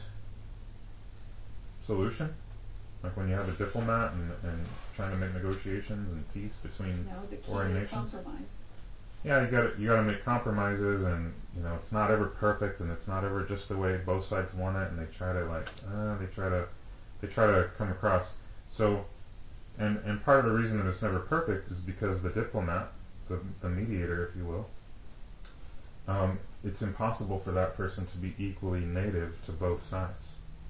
S1: solution? Like when you have a diplomat and, and trying to make negotiations and peace between
S3: No, the key
S1: warring
S3: is
S1: nations?
S3: compromise.
S1: Yeah, you got you got to make compromises, and you know it's not ever perfect, and it's not ever just the way both sides want it, and they try to like uh, they try to they try to come across. So, and and part of the reason that it's never perfect is because the diplomat, the the mediator, if you will, um, it's impossible for that person to be equally native to both sides,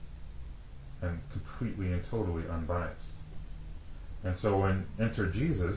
S1: and completely and totally unbiased. And so when enter Jesus,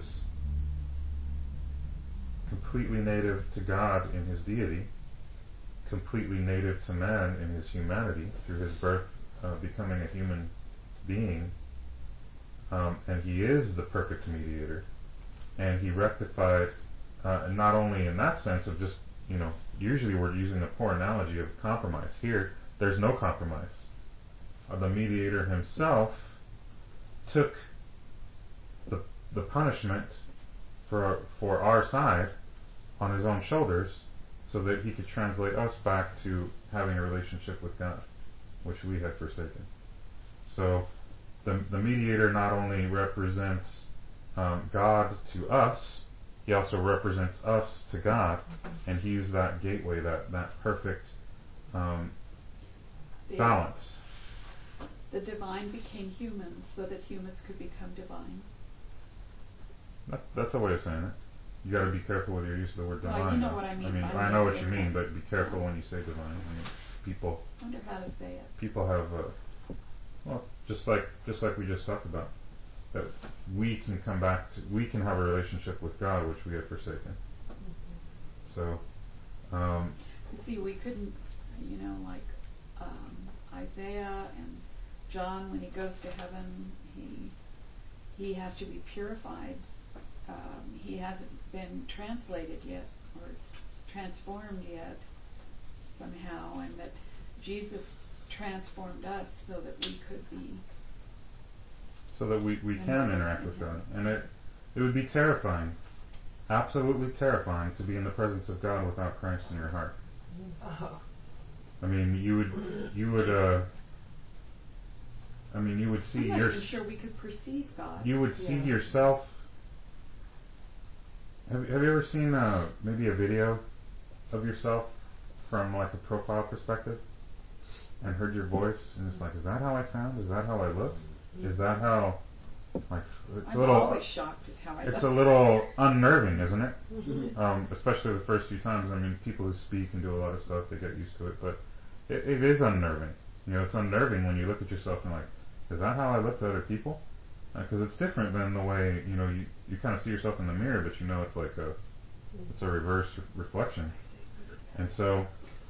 S1: completely native to God in his deity, completely native to man in his humanity through his birth, uh, becoming a human being, um, and he is the perfect mediator, and he rectified, uh, not only in that sense of just, you know, usually we're using a poor analogy of compromise. Here, there's no compromise. Uh, the mediator himself took the the punishment for for our side on his own shoulders, so that he could translate us back to having a relationship with God, which we had forsaken. So the the mediator not only represents um, God to us, he also represents us to God, and he's that gateway, that that perfect um,
S3: The-
S1: balance.
S3: The divine became human so that humans could become divine.
S1: That, that's a way of saying it. You got to be careful with your use of the word
S3: Well,
S1: divine.
S3: you know
S1: though.
S3: what I mean
S1: I mean,
S3: by
S1: I know what
S3: that.
S1: you mean, but be careful when you say divine. I mean, people
S3: I wonder how to say it.
S1: people have, uh, well, just like just like we just talked about, that we can come back to, we can have a relationship with God, which we have forsaken. So, um,
S3: See, we couldn't, you know, like um, Isaiah and John, when he goes to heaven, he he has to be purified. Um, he hasn't been translated yet or transformed yet somehow, and that Jesus transformed us so that we could be.
S1: so that we, we
S3: And
S1: can
S3: we-
S1: interact with
S3: yeah.
S1: God, and it it would be terrifying, absolutely terrifying, to be in the presence of God without Christ in your heart.
S8: Oh.
S1: I mean, you would you would uh, I mean, you would see
S3: I'm not
S1: your
S3: even sure we could perceive God.
S1: you would see
S8: Yeah.
S1: yourself. Have Have you ever seen uh, maybe a video of yourself from like a profile perspective, and heard your voice, and it's like, is that how I sound? Is that how I look? Is that how? Like, it's
S3: I'm
S1: a little.
S3: always shocked at how I
S1: It's
S3: look.
S1: a little unnerving, isn't it?
S8: Mhm.
S1: Um, especially the first few times. I mean, people who speak and do a lot of stuff, they get used to it, but it, it is unnerving. You know, it's unnerving when you look at yourself and like, is that how I look to other people? Because it's different than the way, you know, you, you kind of see yourself in the mirror, but you know it's like a it's a reverse re- reflection. And so,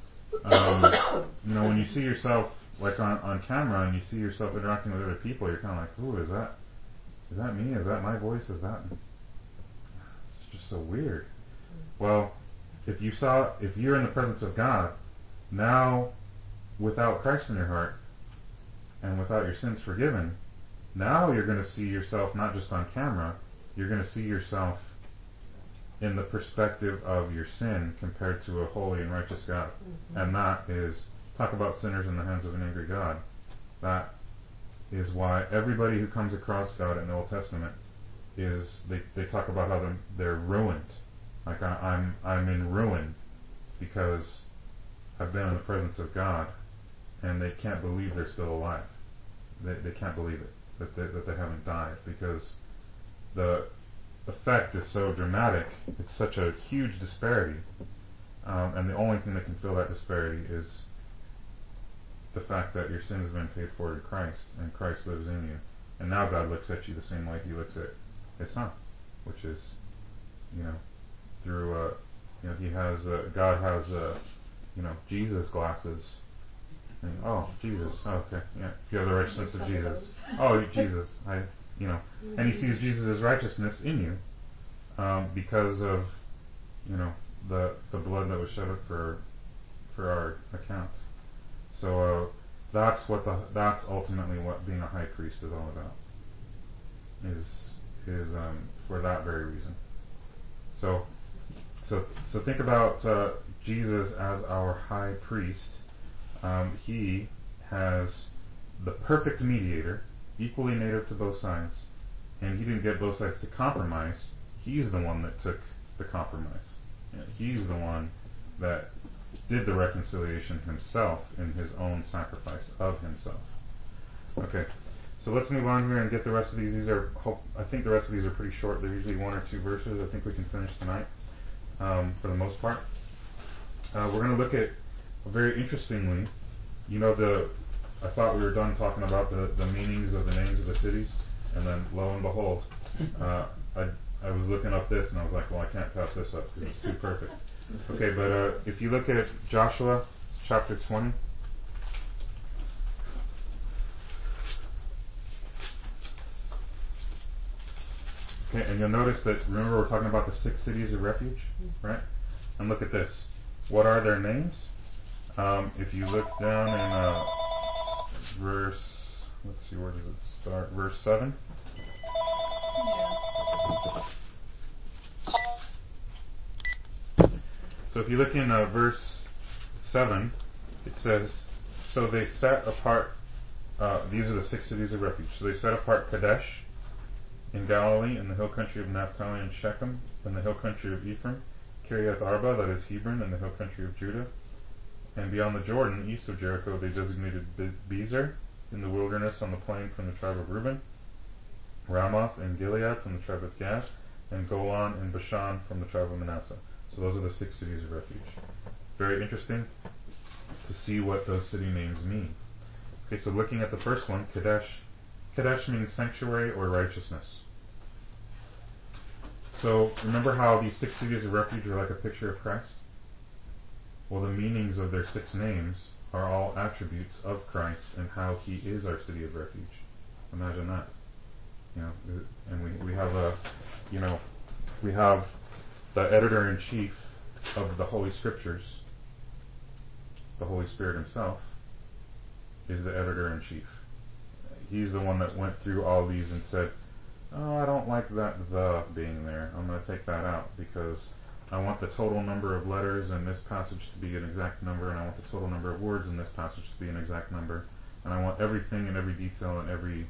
S1: um, you know, when you see yourself like on, on camera and you see yourself interacting with other people, you're kind of like, ooh, is that is that me? Is that my voice? Is that? It's just so weird. Well, if you saw, if you're in the presence of God, now without Christ in your heart and without your sins forgiven, now you're going to see yourself not just on camera, you're going to see yourself in the perspective of your sin compared to a holy and righteous God.
S2: Mm-hmm.
S1: And that is, talk about sinners in the hands of an angry God. That is why everybody who comes across God in the Old Testament is, they, they talk about how they're, they're ruined. Like I, I'm I'm in ruin because I've been in the presence of God, and they can't believe they're still alive. They they can't believe it, that they, that they haven't died, because the effect is so dramatic. It's such a huge disparity, um, and the only thing that can fill that disparity is the fact that your sin has been paid for in Christ, and Christ lives in you. And now God looks at you the same way He looks at His Son, which is, you know, through, uh, you know, He has, uh, God has, uh, you know, Jesus glasses. And, oh, Jesus, oh, okay, yeah, you have the righteousness of
S8: Some of
S1: Jesus.
S8: those.
S1: Oh, Jesus, I, you know, and He sees Jesus' righteousness in you, um, because of, you know, the the blood that was shed up for for our account. So uh, that's what the that's ultimately what being a high priest is all about. Is is um, for that very reason. So so so think about uh, Jesus as our high priest. Um, he has the perfect mediator, equally native to both sides, and he didn't get both sides to compromise. He's the one that took the compromise. You know, he's the one that did the reconciliation himself in his own sacrifice of himself. Okay, so let's move on here and get the rest of these. These are, hope, I think the rest of these are pretty short. They're usually one or two verses. I think we can finish tonight, um, for the most part. Uh, we're going to look at, very interestingly, you know, the. I thought we were done talking about the, the meanings of the names of the cities, and then lo and behold, uh, I I was looking up this and I was like, well, I can't pass this up because it's too perfect. Okay, but uh, if you look at Joshua chapter twenty, Okay, and you'll notice that, remember we're talking about the six cities of refuge, right? And look at this. What are their names? Um, if you look down in uh, verse, let's see, where does it start? Verse seven.
S3: Yeah.
S1: So if you look in uh, verse seven, it says, so they set apart, uh, these are the six cities of refuge. So they set apart Kadesh in Galilee, in the hill country of Naphtali and Shechem, in the hill country of Ephraim, Kiriath Arba, that is Hebron, in the hill country of Judah. And beyond the Jordan, east of Jericho, they designated Be- Bezer in the wilderness on the plain from the tribe of Reuben, Ramoth in Gilead from the tribe of Gad, and Golan in Bashan from the tribe of Manasseh. So those are the six cities of refuge. Very interesting to see what those city names mean. Okay, so looking at the first one, Kadesh. Kadesh means sanctuary or righteousness. So remember how these six cities of refuge are like a picture of Christ? Well, the meanings of their six names are all attributes of Christ and how He is our city of refuge. Imagine that. You know, and we we have a, you know, we have the editor-in-chief of the Holy Scriptures. The Holy Spirit Himself is the editor-in-chief. He's the one that went through all these and said, "Oh, I don't like that the being there. I'm going to take that out because I want the total number of letters in this passage to be an exact number, and I want the total number of words in this passage to be an exact number, and I want everything and every detail and every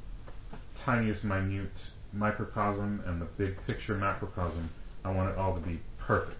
S1: tiniest minute microcosm and the big picture macrocosm, I want it all to be perfect."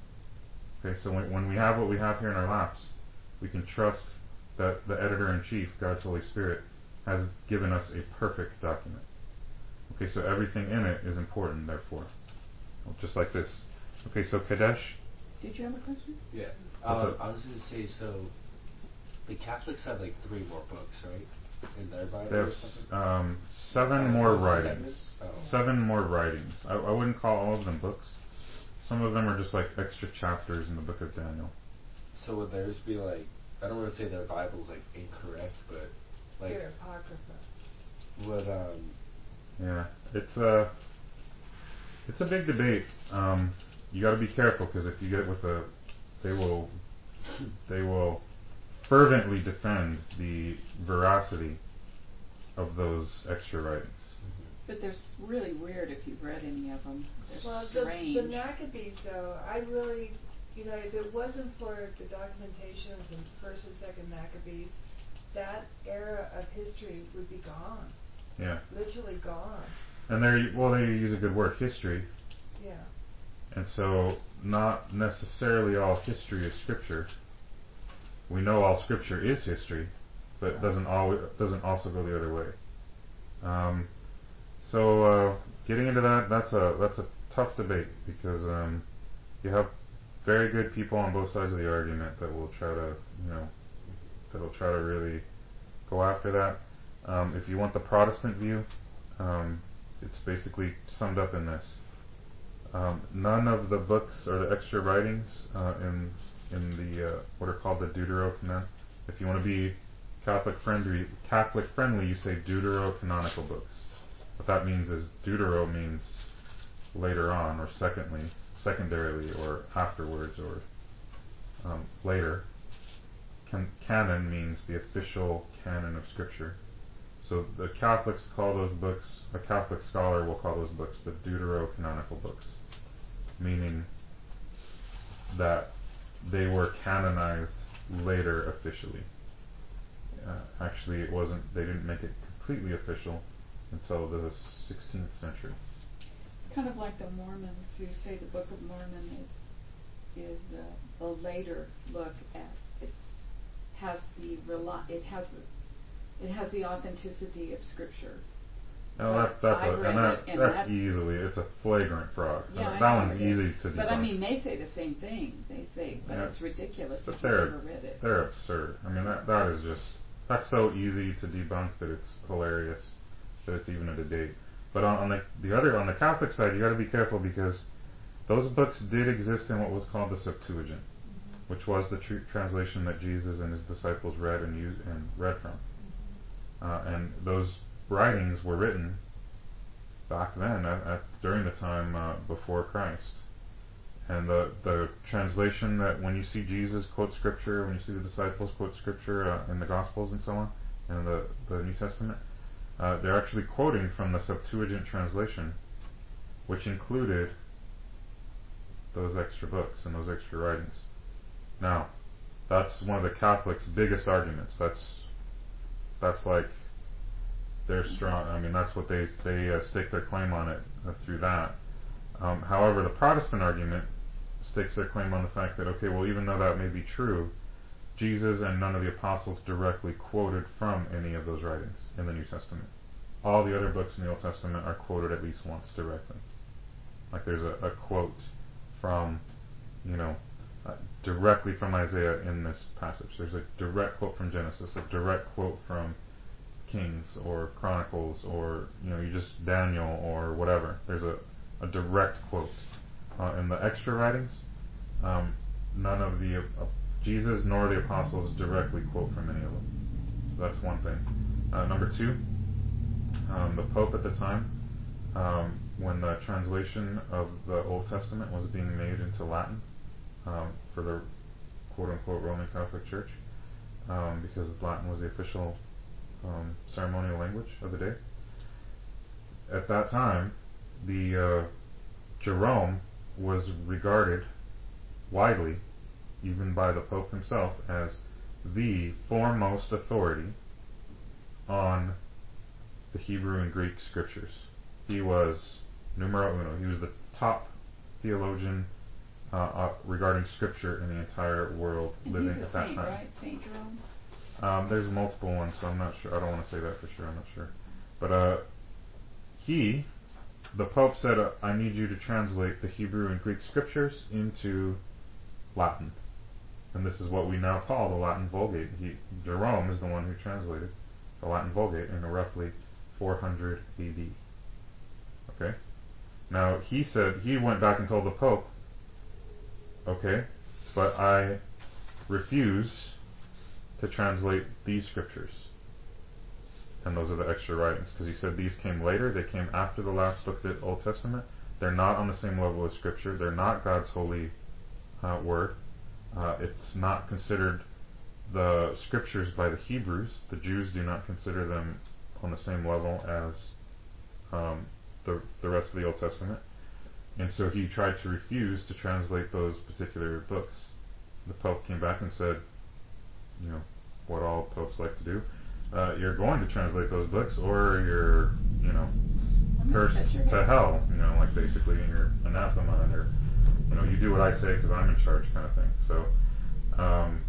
S1: Okay, so when, when we have what we have here in our laps, we can trust that the editor-in-chief, God's Holy Spirit, has given us a perfect document. Okay, so everything in it is important, therefore. Just like this. Okay, so Kadesh.
S3: Did you have a question?
S5: Yeah. Um, I was going to say, so the Catholics have like three more books, right? In their Bible
S1: They
S5: or
S1: have
S5: something?
S1: um, seven more writings.
S5: Seven? Oh.
S1: Seven more writings. I, I wouldn't call all of them books. Some of them are just like extra chapters in the book of Daniel.
S5: So would theirs be like, I don't want to say their Bible's like incorrect, but like,
S8: They're apocrypha.
S5: would, um,
S1: Yeah, it's a it's a big debate. Um, you got to be careful because if you get with a, they will they will fervently defend the veracity of those extra writings.
S3: But they're s- really weird if you've read any of them. They're
S8: Well, the,
S3: strange.
S8: the Maccabees, though, I really, you know, if it wasn't for the documentation of the first and second Maccabees, that era of history would be gone.
S1: Yeah,
S8: Literally gone.
S1: and they well they use a good word, history,
S8: Yeah.
S1: and so not necessarily all history is scripture. We know all scripture is history, but it doesn't always doesn't also go the other way. Um, so uh, getting into that, that's a that's a tough debate because um, you have very good people on both sides of the argument that will try to you know that will try to really go after that. Um, if you want the Protestant view, um, it's basically summed up in this: um, none of the books or the extra writings uh, in in the uh, what are called the Deuterocanon. If you want to be Catholic friendly, Catholic friendly, you say Deuterocanonical books. What that means is Deutero means later on, or secondly, secondarily, or afterwards, or um, later. Can- canon means the official canon of Scripture. So the Catholics call those books, a Catholic scholar will call those books the Deuterocanonical books, meaning that they were canonized later officially. Uh, actually, it wasn't. They didn't make it completely official until the sixteenth century.
S3: It's kind of like the Mormons who say the Book of Mormon is is uh, a later look at it's has the reli- it has the, it has the authenticity of Scripture.
S1: Now that, that's
S3: I
S1: a,
S3: read
S1: and that,
S3: it, and
S1: that's,
S3: that's-
S1: easily it's a flagrant fraud.
S3: Yeah,
S1: that
S3: I
S1: that
S3: know
S1: one's
S3: it is.
S1: easy to debunk.
S3: But I mean, they say the same thing. They say, but
S1: Yeah.
S3: it's ridiculous
S1: But
S3: if you've
S1: they're
S3: never read it.
S1: they're absurd. I mean that that is just that's so easy to debunk that it's hilarious that it's even a debate. But on, on the the other on the Catholic side, you got to be careful because those books did exist in what was called the Septuagint, mm-hmm. which was the tr- translation that Jesus and his disciples read and used and read from. Uh, and those writings were written back then, at, at, during the time uh, before Christ. And the the translation that when you see Jesus quote scripture, when you see the disciples quote scripture uh, in the Gospels and so on, and the the New Testament, uh, they're actually quoting from the Septuagint translation, which included those extra books and those extra writings. Now, that's one of the Catholics' biggest arguments. That's that's like their strong. I mean, that's what they they uh, stake their claim on it uh, through that. Um, however, the Protestant argument stakes their claim on the fact that, okay, well, even though that may be true, Jesus and none of the apostles directly quoted from any of those writings in the New Testament. All the other books in the Old Testament are quoted at least once directly. Like there's a, a quote from, you know, uh, directly from Isaiah in this passage. There's a direct quote from Genesis, a direct quote from Kings or Chronicles, or, you know, you just Daniel or whatever. There's a, a direct quote. Uh, in the extra writings, um, none of the uh, Jesus nor the apostles directly quote from any of them. So that's one thing. Uh, number two, um, the Pope at the time, um, when the translation of the Old Testament was being made into Latin um, for the quote-unquote Roman Catholic Church, um, because Latin was the official um, ceremonial language of the day. At that time, the uh, Jerome was regarded widely, even by the Pope himself, as the foremost authority on the Hebrew and Greek scriptures. He was numero uno. He was the top theologian uh, uh, regarding scripture in the entire world
S3: And
S1: living
S3: he's a
S1: at that
S3: saint,
S1: time.
S3: right? Saint Jerome?
S1: Um, there's multiple ones, so I'm not sure. I don't want to say that for sure. I'm not sure. But uh, he, the Pope said, uh, I need you to translate the Hebrew and Greek scriptures into Latin. And this is what we now call the Latin Vulgate. He, Jerome is the one who translated the Latin Vulgate in roughly four hundred A D. Okay? Now, he said, he went back and told the Pope, okay, but I refuse to translate these scriptures. And those are the extra writings, because he said these came later. They came after the last book of the Old Testament. They're not on the same level as Scripture. They're not God's holy uh, word. Uh, it's not considered the Scriptures by the Hebrews. The Jews do not consider them on the same level as um, the the rest of the Old Testament. And so he tried to refuse to translate those particular books. The Pope came back and said, you know, what all popes like to do. Uh, you're going to translate those books, or you're, you know, cursed to hell, you know, like basically, and you're anathema, or, you know, you do what I say because I'm in charge, kind of thing. So, um,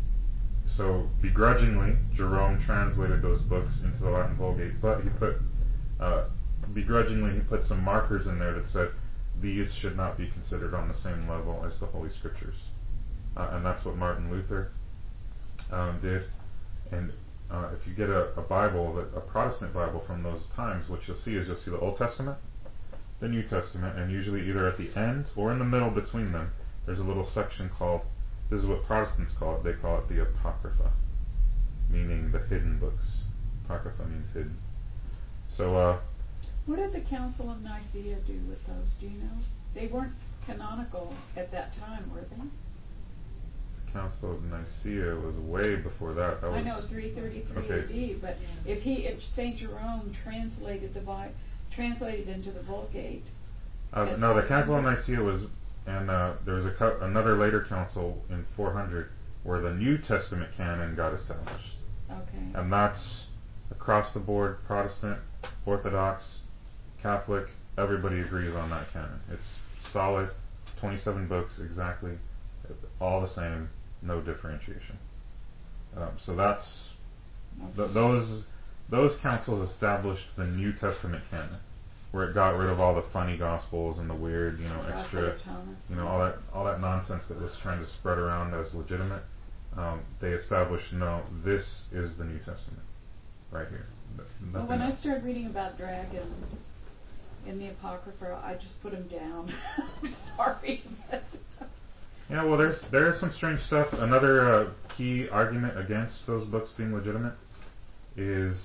S1: so begrudgingly, Jerome translated those books into the Latin Vulgate, but he put, uh, begrudgingly, he put some markers in there that said these should not be considered on the same level as the Holy Scriptures, uh, and that's what Martin Luther um, did, and. Uh, if you get a, a Bible, a Protestant Bible from those times, what you'll see is you'll see the Old Testament, the New Testament, and usually either at the end or in the middle between them, there's a little section called, this is what Protestants call it, they call it the Apocrypha, meaning the hidden books. Apocrypha means hidden. So, uh...
S3: what did the Council of Nicaea do with those, do you know? They weren't canonical at that time, were they?
S1: Council of Nicaea was way before that. that was,
S3: I know, three thirty-three
S1: okay.
S3: A D, but if he, if Saint Jerome translated the Bible, translated into the Vulgate.
S1: Uh, no, the Council of Nicaea was, and uh, there was a co- another later council in four hundred where the New Testament canon got established.
S3: Okay.
S1: And that's across the board, Protestant, Orthodox, Catholic, everybody agrees on that canon. It's solid, twenty-seven books exactly, all the same. No differentiation. Um, so that's th- those those councils established the New Testament canon, where it got rid of all the funny gospels and the weird, you know, extra, you know, all that all that nonsense that was trying to spread around as legitimate. Um, they established, no, this is the New Testament, right here.
S3: Well, when else. I started reading about dragons in the Apocrypha, I just put them down. Sorry, but.
S1: Yeah, well, there's there is some strange stuff. Another uh, key argument against those books being legitimate is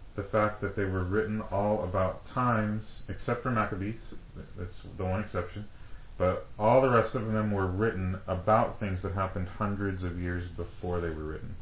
S1: the fact that they were written all about times, except for Maccabees, that's the one exception, but all the rest of them were written about things that happened hundreds of years before they were written,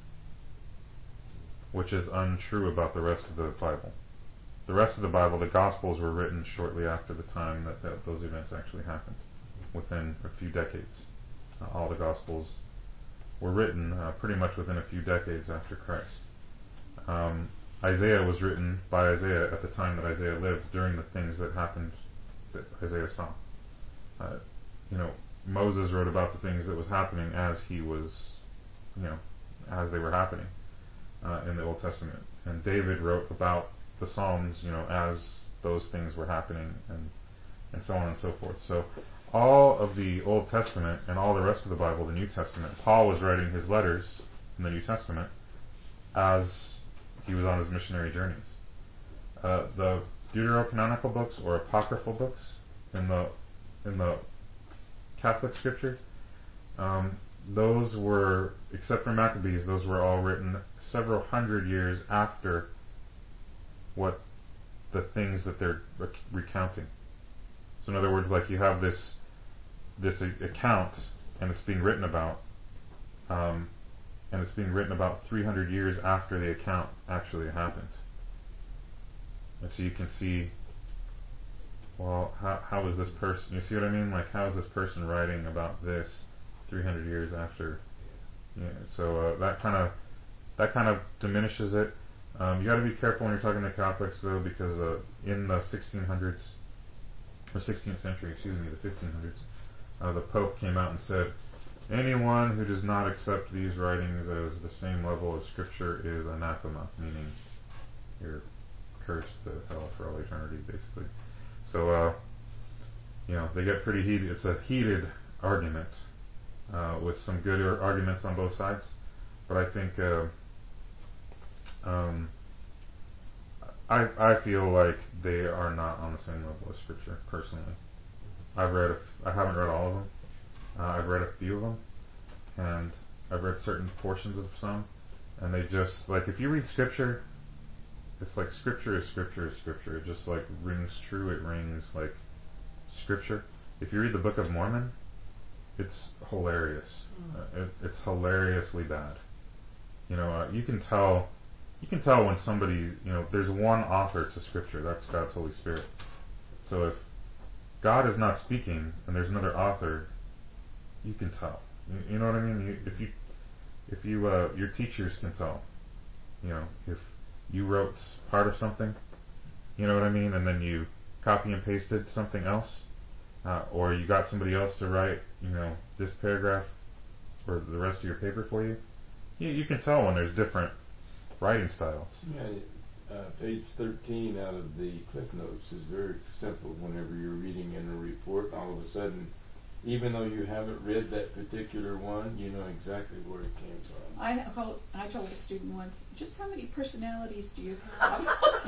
S1: which is untrue about the rest of the Bible. The rest of the Bible, the Gospels, were written shortly after the time that, that those events actually happened, within a few decades. Uh, all the Gospels were written uh, pretty much within a few decades after Christ. Um, Isaiah was written by Isaiah at the time that Isaiah lived, during the things that happened that Isaiah saw. Uh, you know, Moses wrote about the things that was happening as he was, you know, as they were happening uh, in the Old Testament. And David wrote about the Psalms, you know, as those things were happening, and and so on and so forth. So all of the Old Testament and all the rest of the Bible, the New Testament, Paul was writing his letters in the New Testament as he was on his missionary journeys. Uh, the Deuterocanonical books, or apocryphal books, in the in the Catholic Scripture, um, those were, except for Maccabees, those were all written several hundred years after what the things that they're rec- recounting. So in other words, like you have this this a- account, and it's being written about, um, and it's being written about three hundred years after the account actually happened. And so you can see, well, how how is this person? You see what I mean? Like, how is this person writing about this three hundred years after? Yeah. So uh, that kind of that kind of diminishes it. Um, you got to be careful when you're talking to Catholics, though, because uh, in the sixteen hundreds or sixteenth century, excuse me, the fifteen hundreds, uh, the Pope came out and said, anyone who does not accept these writings as the same level of Scripture is anathema, meaning you're cursed to hell for all eternity, basically. So, uh, you know, they get pretty heated. It's a heated argument uh, with some good ar- arguments on both sides. But I think uh, um, I I feel like they are not on the same level as Scripture, personally. I've read, a f- I haven't read all of them. Uh, I've read a few of them, and I've read certain portions of some, and they just, like, if you read Scripture, it's like Scripture is Scripture is Scripture. It just, like, rings true. It rings like Scripture. If you read the Book of Mormon, it's hilarious.
S2: Mm.
S1: Uh, it, it's hilariously bad. You know, uh, you can tell, you can tell when somebody, you know, there's one author to Scripture. That's God's Holy Spirit. So if God is not speaking and there's another author, you can tell. You, you know what I mean? You, if you, if you, uh, your teachers can tell. You know, if you wrote part of something, you know what I mean, and then you copy and pasted something else, uh, or you got somebody else to write, you know, this paragraph or the rest of your paper for you, you, you can tell when there's different writing styles.
S7: Yeah, uh, page thirteen out of the Cliff Notes is very simple. Whenever you're reading in a report, all of a sudden, even though you haven't read that particular one, you know exactly where it came from.
S3: I told, I told a student once, just how many personalities do you have?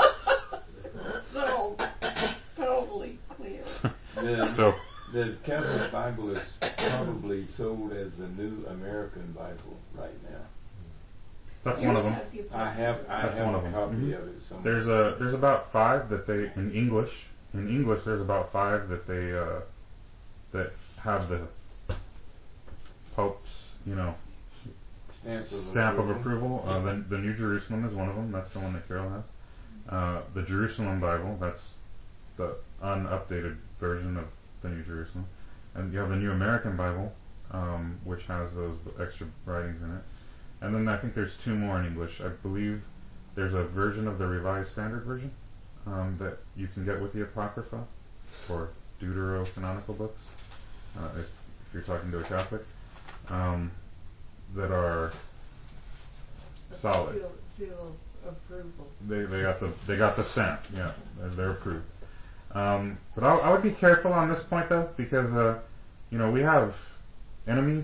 S3: So, totally clear.
S7: The,
S1: So
S7: the Catholic Bible is probably sold as the New American Bible right now.
S1: that's
S3: Yours
S1: one of them.
S3: has the
S7: I have I
S1: That's
S7: have
S1: one
S7: a
S1: of them.
S7: copy
S1: Mhm.
S7: of it somewhere.
S1: There's a there's about five that they in English. In English, there's about five that they uh, that have the Pope's, you know,
S7: Stamp of
S1: stamp of
S7: approval.
S1: approval. Uh, the, the New Jerusalem is one of them. That's the one that Carol has. Uh, the Jerusalem Bible. That's the unupdated version of the New Jerusalem. And you have the New American Bible, um, which has those extra writings in it. And then I think there's two more in English. I believe there's a version of the Revised Standard Version um, that you can get with the Apocrypha or Deuterocanonical books, uh, if, if you're talking to a Catholic, um, that are solid.
S8: Seal, seal of approval.
S1: They they got the they got the stamp. Yeah, they're, they're approved. Um, but I, I would be careful on this point though, because uh, you know, we have enemies.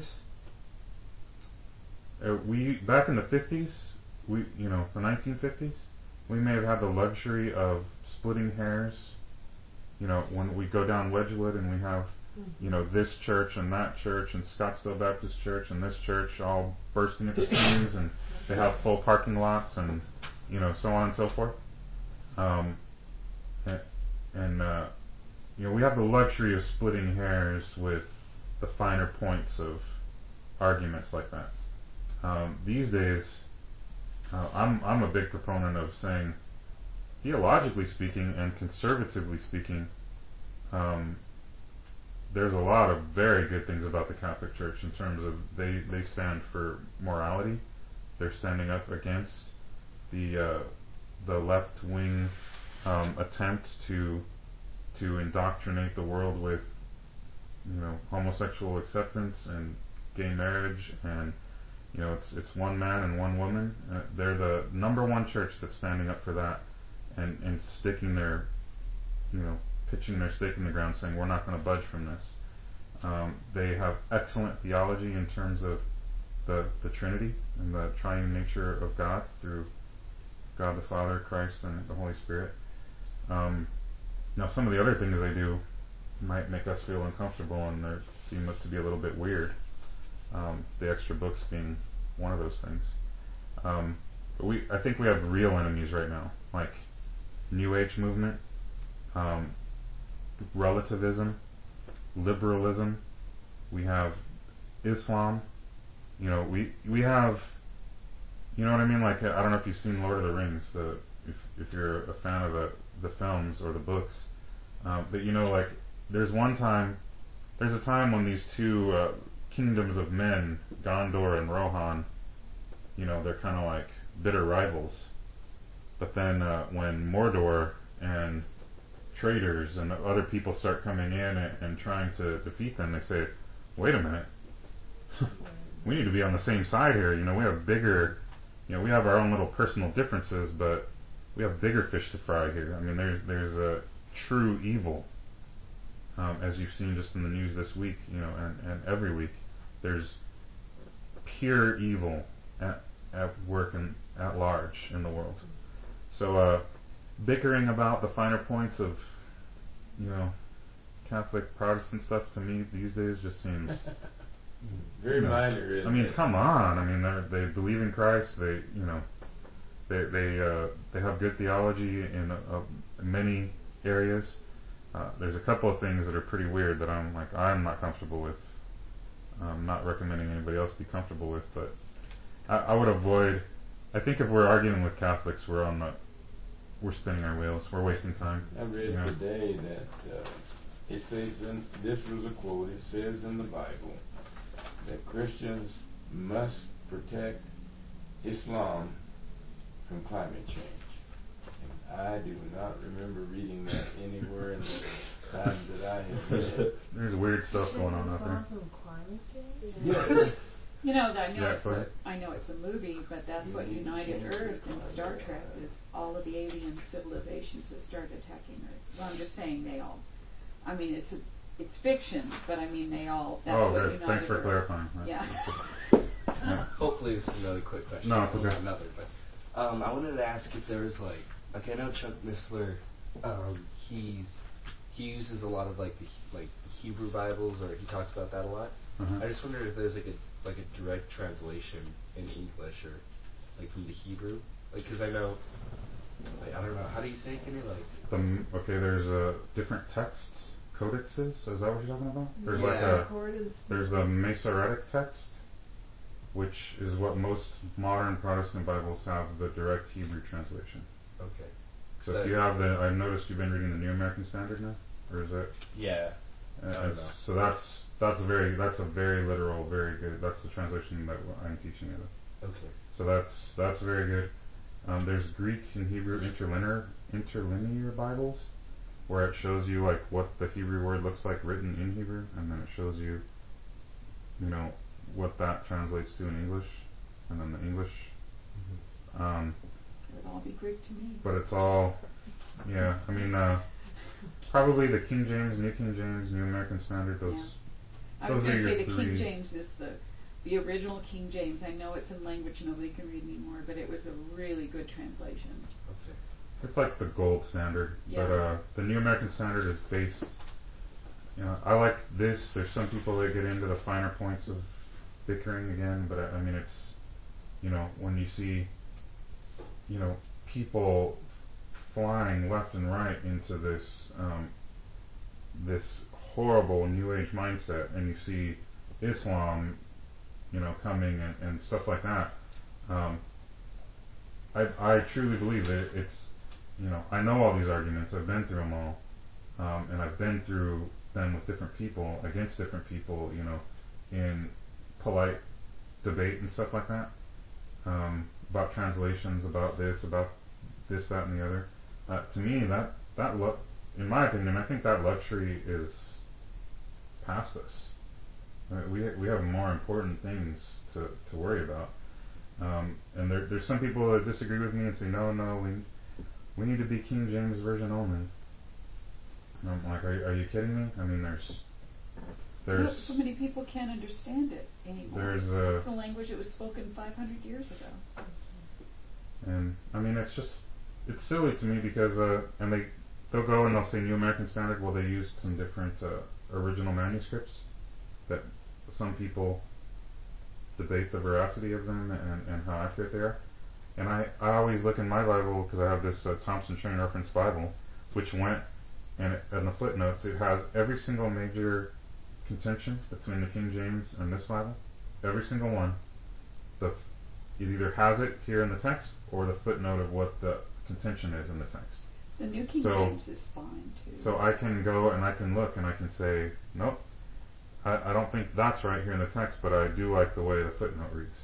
S1: Uh, we back in the fifties, we you know the nineteen fifties, we may have had the luxury of splitting hairs. You know, when we go down Wedgwood and we have, you know, this church and that church and Scottsdale Baptist Church and this church all bursting at the seams, and they have full parking lots and, you know, so on and so forth. Um, and, and uh, you know, we have the luxury of splitting hairs with the finer points of arguments like that. Um, these days, uh, I'm I'm a big proponent of saying, theologically speaking and conservatively speaking, um, there's a lot of very good things about the Catholic Church in terms of they, they stand for morality. They're standing up against the uh, the left wing um, attempt to to indoctrinate the world with, you know, homosexual acceptance and gay marriage, and you know, it's it's one man and one woman. Uh, they're the number one church that's standing up for that, and and sticking their, you know, pitching their stake in the ground, saying we're not going to budge from this. Um, they have excellent theology in terms of the the Trinity and the triune nature of God through God the Father, Christ, and the Holy Spirit. Um, now, some of the other things they do might make us feel uncomfortable, and they seem to be a little bit weird. Um, the extra books being one of those things. Um, but we, I think we have real enemies right now, like New Age movement, um, relativism, liberalism. We have Islam. You know, we we have. You know what I mean? Like, I don't know if you've seen Lord of the Rings. The if if you're a fan of the the films or the books, um, but you know, like, there's one time, there's a time when these two uh, kingdoms of men, Gondor and Rohan, you know, they're kind of like bitter rivals. But then uh, when Mordor and traders and other people start coming in and, and trying to defeat them, they say, wait a minute, we need to be on the same side here. You know, we have bigger, you know, we have our own little personal differences, but we have bigger fish to fry here. I mean, there's there's a true evil, um, as you've seen just in the news this week, you know, and, and every week. There's pure evil at at work and at large in the world. So, uh, bickering about the finer points of, you know, Catholic Protestant stuff to me these days just seems
S7: very
S1: you know,
S7: minor. Isn't
S1: I mean,
S7: it?
S1: come on. I mean, they they believe in Christ. They, you know, they they uh, they have good theology in uh, many areas. Uh, there's a couple of things that are pretty weird that I'm like I'm not comfortable with. I'm not recommending anybody else be comfortable with, but I, I would avoid. I think if we're arguing with Catholics, we're on the we're spinning our wheels. We're wasting time.
S7: I read
S1: you know.
S7: today that uh, it says in this was a quote. It says in the Bible that Christians must protect Islam from climate change. And I do not remember reading that anywhere in the time that I have read.
S1: There's weird stuff going on out there.
S8: From climate change?
S7: Yeah.
S3: You know, I know
S1: Yeah,
S3: it's
S1: go
S3: a,
S1: ahead.
S3: I know it's a movie, but that's what
S7: Mhm.
S3: United
S7: Change
S3: Earth
S7: the
S3: and
S7: climate.
S3: Star Trek is all of the alien civilizations that start attacking Earth. Well, I'm just saying they all. I mean, it's a, it's fiction, but I mean they all. That's
S1: Oh,
S3: what
S1: good.
S3: United
S1: Thanks for
S3: Earth.
S1: clarifying. Right.
S3: Yeah.
S1: Yeah.
S5: Hopefully, it's another quick question.
S1: No, it's
S5: Well,
S1: okay.
S5: not another, but um, I wanted to ask if there was like, like I know Chuck Missler, um, he's he uses a lot of like the like the Hebrew Bibles, or he talks about that a lot.
S1: Uh-huh.
S5: I just wondered if there's like a like a direct translation in English or like from the Hebrew, like because I know, like I don't know, how do you say it? Can you like?
S1: The, okay, there's uh, different texts, codexes. So is that what you're talking about? There's like
S5: Yeah.
S1: a
S8: Accordance.
S1: there's the Masoretic text, which is what most modern Protestant Bibles have, the direct Hebrew translation.
S5: Okay.
S1: So
S5: So
S1: if you have the, I've noticed you've been reading the New American Standard now, or is it?
S5: Yeah.
S1: Uh,
S5: I don't
S1: it's-
S5: know.
S1: so that's that's very that's a very literal, very good. That's the translation that I'm teaching you.
S5: Okay.
S1: So that's that's very good. Um, there's Greek and Hebrew interlinear interlinear Bibles, where it shows you like what the Hebrew word looks like written in Hebrew, and then it shows you, you know, what that translates to in English, and then the English.
S5: Mm-hmm.
S1: Um,
S3: It would all be Greek to me.
S1: but it's all, yeah. I mean, uh, probably the King James, New King James, New American Standard. Those.
S3: Yeah. I was
S1: Those
S3: going
S1: are
S3: to say
S1: your
S3: the
S1: three.
S3: King James is the the original King James. I know it's a language nobody can read anymore, but it was a really good translation.
S5: Okay.
S1: It's like the gold standard,
S3: Yeah.
S1: but uh, the New American Standard is based. You know, I like this. There's some people that get into the finer points of bickering again, but I, I mean, it's, you know, when you see, you know, people flying left and right into this um, this horrible New Age mindset, and you see Islam, you know, coming and, and stuff like that. Um, I I truly believe that it's, you know, I know all these arguments. I've been through them all, um, and I've been through them with different people, against different people, you know, in polite debate and stuff like that, um, about translations, about this, about this, that, and the other. Uh, to me, that that lu- in my opinion, I think that luxury is past us. Uh, we ha- we have more important things to, to worry about. Um, and there, there's some people that disagree with me and say, no, no, we we need to be King James Version only. And I'm like, are, are you kidding me? I mean, there's there's
S3: No, so many people can't understand it anymore.
S1: There's a-
S3: It's a language that was spoken five hundred years ago.
S1: And I mean, it's just, it's silly to me because, uh, and they, they'll go and they'll say New American Standard. Well, they used some different uh, original manuscripts that some people debate the veracity of them and, and how accurate they are. And I, I always look in my Bible, because I have this uh, Thompson Chain Reference Bible, which went, and it, in the footnotes, it has every single major contention between the King James and this Bible. Every single one. The It either has it here in the text or the footnote of what the contention is in the text.
S3: The New King
S1: So-
S3: James is fine too.
S1: So I can go and I can look and I can say, nope, I, I don't think that's right here in the text, but I do like the way the footnote reads.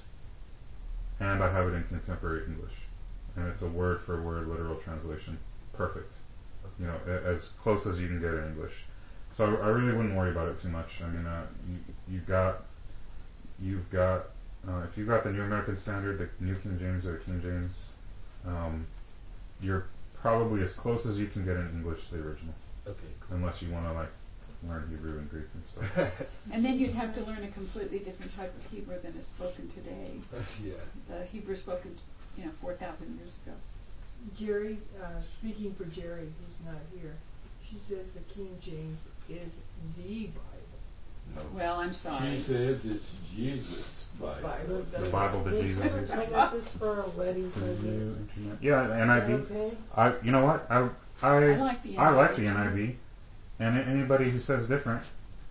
S1: And I have it in contemporary English. And it's a word for word literal translation. Perfect. You know, a- as close as you can get in English. So I, I really wouldn't worry about it too much. I mean, uh, you, you've got, you've got, uh, if you've got the New American Standard, the New King James or the King James, um, you're probably as close as you can get in English to the original.
S5: Okay, cool.
S1: Unless you want to like learn Hebrew and Greek and stuff.
S3: And then you'd have to learn a completely different type of Hebrew than is spoken today.
S5: Yeah.
S3: The Hebrew spoken, you know, four thousand years ago.
S8: Jerry, uh, speaking for Jerry, who's not here, she says the King James is the Bible.
S7: No.
S3: Well, I'm sorry.
S7: She says it's Jesus' Bible.
S8: Bible.
S1: The Bible that
S8: This-
S1: Jesus used.
S8: I got this for a wedding
S1: The
S8: present.
S1: new internet. Yeah, N I V.
S8: Is that okay?
S1: I, you know what? I, I,
S3: I like the
S1: I like the
S3: N I V.
S1: N I V, and a- anybody who says different,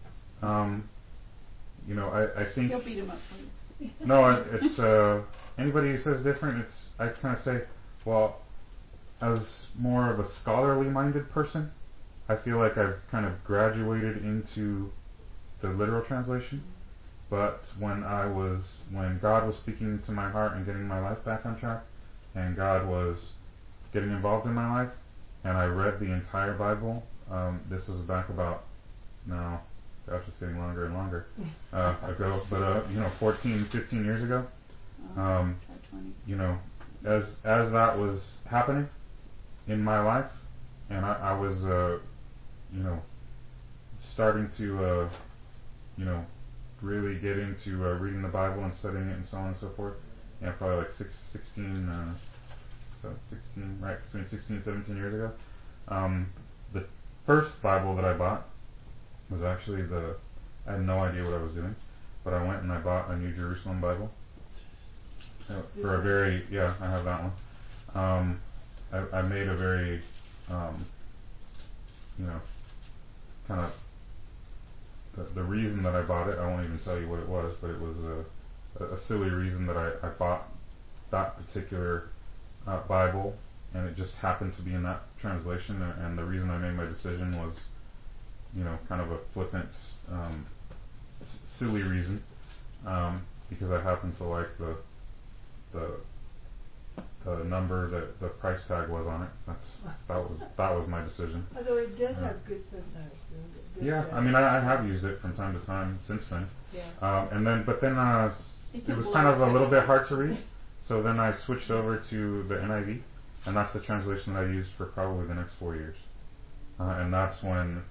S1: um, you know, I, I think.
S3: He'll beat him up for you.
S1: No, it, it's uh, anybody who says different. It's I kind of say, well, as more of a scholarly-minded person, I feel like I've kind of graduated into the literal translation. But when I was, when God was speaking to my heart and getting my life back on track, and God was getting involved in my life, and I read the entire Bible, um, this was back about, now, gosh, it's getting longer and longer uh, ago, but uh, you know, fourteen, fifteen years ago.
S3: Oh,
S1: Um,
S3: try twenty.
S1: you know, as as that was happening in my life, and I, I was, uh, you know, starting to, uh, you know, really get into uh, reading the Bible and studying it and so on and so forth. Yeah, probably like six, sixteen, uh, so sixteen, right, between sixteen and seventeen years ago. Um, the first Bible that I bought was actually the, I had no idea what I was doing, but I went and I bought a New Jerusalem Bible. Uh, for a very, yeah, I have that one. Um, I, I made a very, um, you know, kind of, the, the reason that I bought it, I won't even tell you what it was, but it was a, a, a silly reason that I, I bought that particular uh, Bible, and it just happened to be in that translation, and, and the reason I made my decision was, you know, kind of a flippant, um, s- silly reason, um, because I happen to like the the the number that the price tag was on it. That's that was that was my decision.
S8: Although it does
S1: Yeah.
S8: have good footnotes. and good
S1: Yeah,
S8: stuff.
S1: I mean, I, I have used it from time to time since then.
S8: Yeah.
S1: Um, and then, but then uh,
S3: You
S1: it
S3: can
S1: was
S3: blur
S1: kind of a
S3: text.
S1: little bit hard to read. So then I switched over to the N I V, and that's the translation that I used for probably the next four years. Uh, and that's when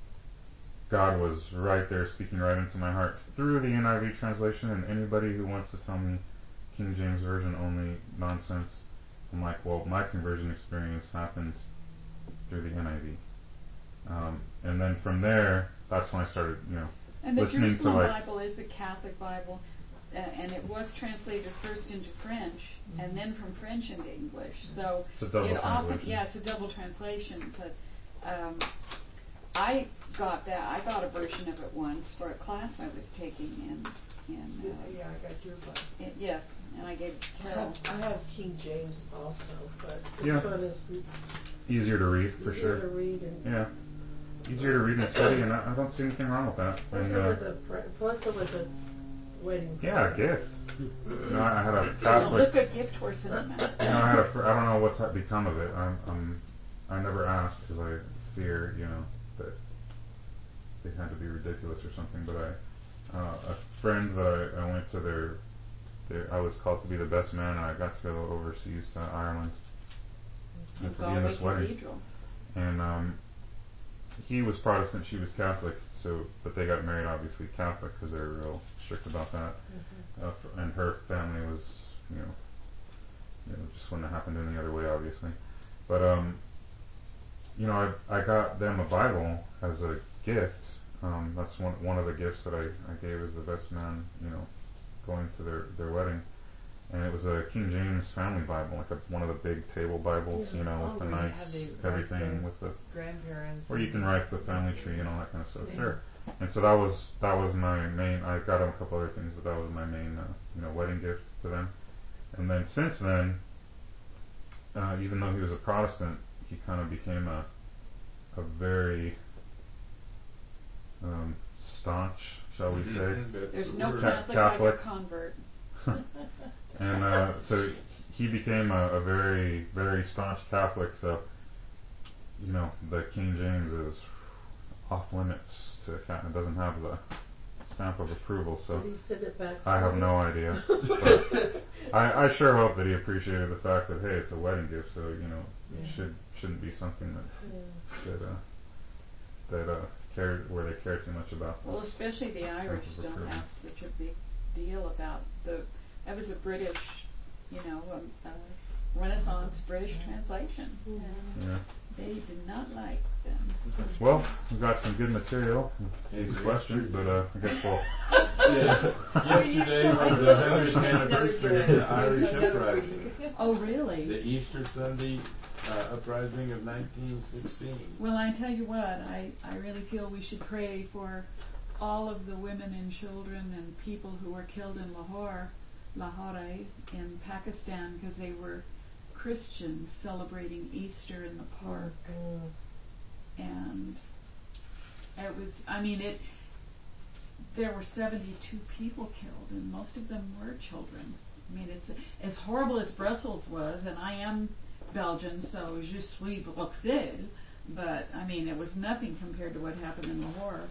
S1: God was right there speaking right into my heart through the N I V translation. And anybody who wants to tell me King James Version only nonsense, I'm like, well, my conversion experience happened through the N I V. Um, and then from there, that's when I started, you know,
S3: And the
S1: listening to
S3: Jerusalem
S1: like,
S3: Bible is a Catholic Bible. uh, and it was translated first into French
S2: Mm-hmm.
S3: and then from French into English. So
S1: It's a double
S3: it often,
S1: translation.
S3: yeah, it's a double translation. But um, I got that. I got a version of it once for a class I was taking in. in
S8: Yeah,
S3: uh,
S8: yeah, I got your one.
S3: it- yes, and I gave it to
S2: I
S3: Carol.
S2: have, I have King James also, but this
S1: Yeah.
S2: one is
S1: Easier to read, for
S2: easier
S1: sure.
S2: to read, and
S1: Yeah. Easier to read and study, and I, I don't see anything wrong with that.
S2: plus
S1: And,
S2: it
S1: uh,
S2: was a pre- plus it was a wedding.
S1: yeah, a
S2: present.
S1: gift. You know, I had a
S3: Look
S1: Catholic.
S3: at gift horse in it, Matt.
S1: You know, I had a. fr- I don't know what's ha- become of it. I'm. I'm I never asked because I fear, you know, that they had to be ridiculous or something. But I, uh, a friend that I, I went to their, their, I was called to be the best man, and I got to go overseas to Ireland and to be in
S3: Galway
S1: this wedding.
S3: Cathedral.
S1: And um, he was Protestant, she was Catholic. So, but they got married obviously Catholic because they were real strict about that.
S2: Mhm.
S1: Uh, f- and her family was, you know, you know, just wouldn't have happened any other way, obviously. But um, you know, I I got them a Bible as a gift. Um, that's one one of the gifts that I, I gave as the best man, you know, going to their their wedding. And it was a King James Family Bible, like a, one of the big table Bibles,
S2: Yeah.
S1: you know,
S2: Oh,
S1: with the
S2: where you
S1: nice
S2: have the- like
S1: everything,
S2: the
S1: with the
S2: grandparents.
S1: where you can write the family tree and all that kind of stuff.
S2: Yeah.
S1: Sure. And so that was that was my main. I got him a couple other things, but that was my main, uh, you know, wedding gift to them. And then since then, uh, even though he was a Protestant, he kind of became a a very um, staunch, shall we say,
S7: Mhm, that's
S3: There's
S7: the
S3: no
S7: word.
S3: Catholic,
S1: Catholic.
S3: like a convert.
S1: and uh, so he became a, a very very staunch Catholic. So you know, the King James is off limits to Cat. It doesn't have the stamp of approval. So
S2: Did he send it back to
S1: I have
S2: you?
S1: no idea. But I, I sure hope that he appreciated the fact that hey, it's a wedding gift, so you know, it
S2: Yeah.
S1: should shouldn't be something that
S2: Yeah.
S1: that uh, that uh, care where they care too much about.
S3: Well, especially the Irish
S1: Stamp of
S3: don't
S1: approval.
S3: have such a big deal about the. That was a British, you know, um, uh, Renaissance British translation,
S2: Mhm.
S3: and
S1: Yeah.
S3: they did not like them.
S1: Well, we've got some good material with these
S7: Yeah.
S1: questions, but uh, I guess we'll.
S7: Yeah. Yesterday was the hundredth anniversary of the Irish uprising.
S3: Oh, really?
S7: The Easter Sunday uh, uprising of nineteen sixteen.
S3: Well, I tell you what, I, I really feel we should pray for all of the women and children and people who were killed in Lahore, Lahore in Pakistan because they were Christians celebrating Easter in the park.
S2: Mm.
S3: And it was, I mean, it, there were seventy-two people killed and most of them were children. I mean, it's as horrible as Brussels was, and I am Belgian, so je suis Bruxelles, but I mean, it was nothing compared to what happened in Lahore.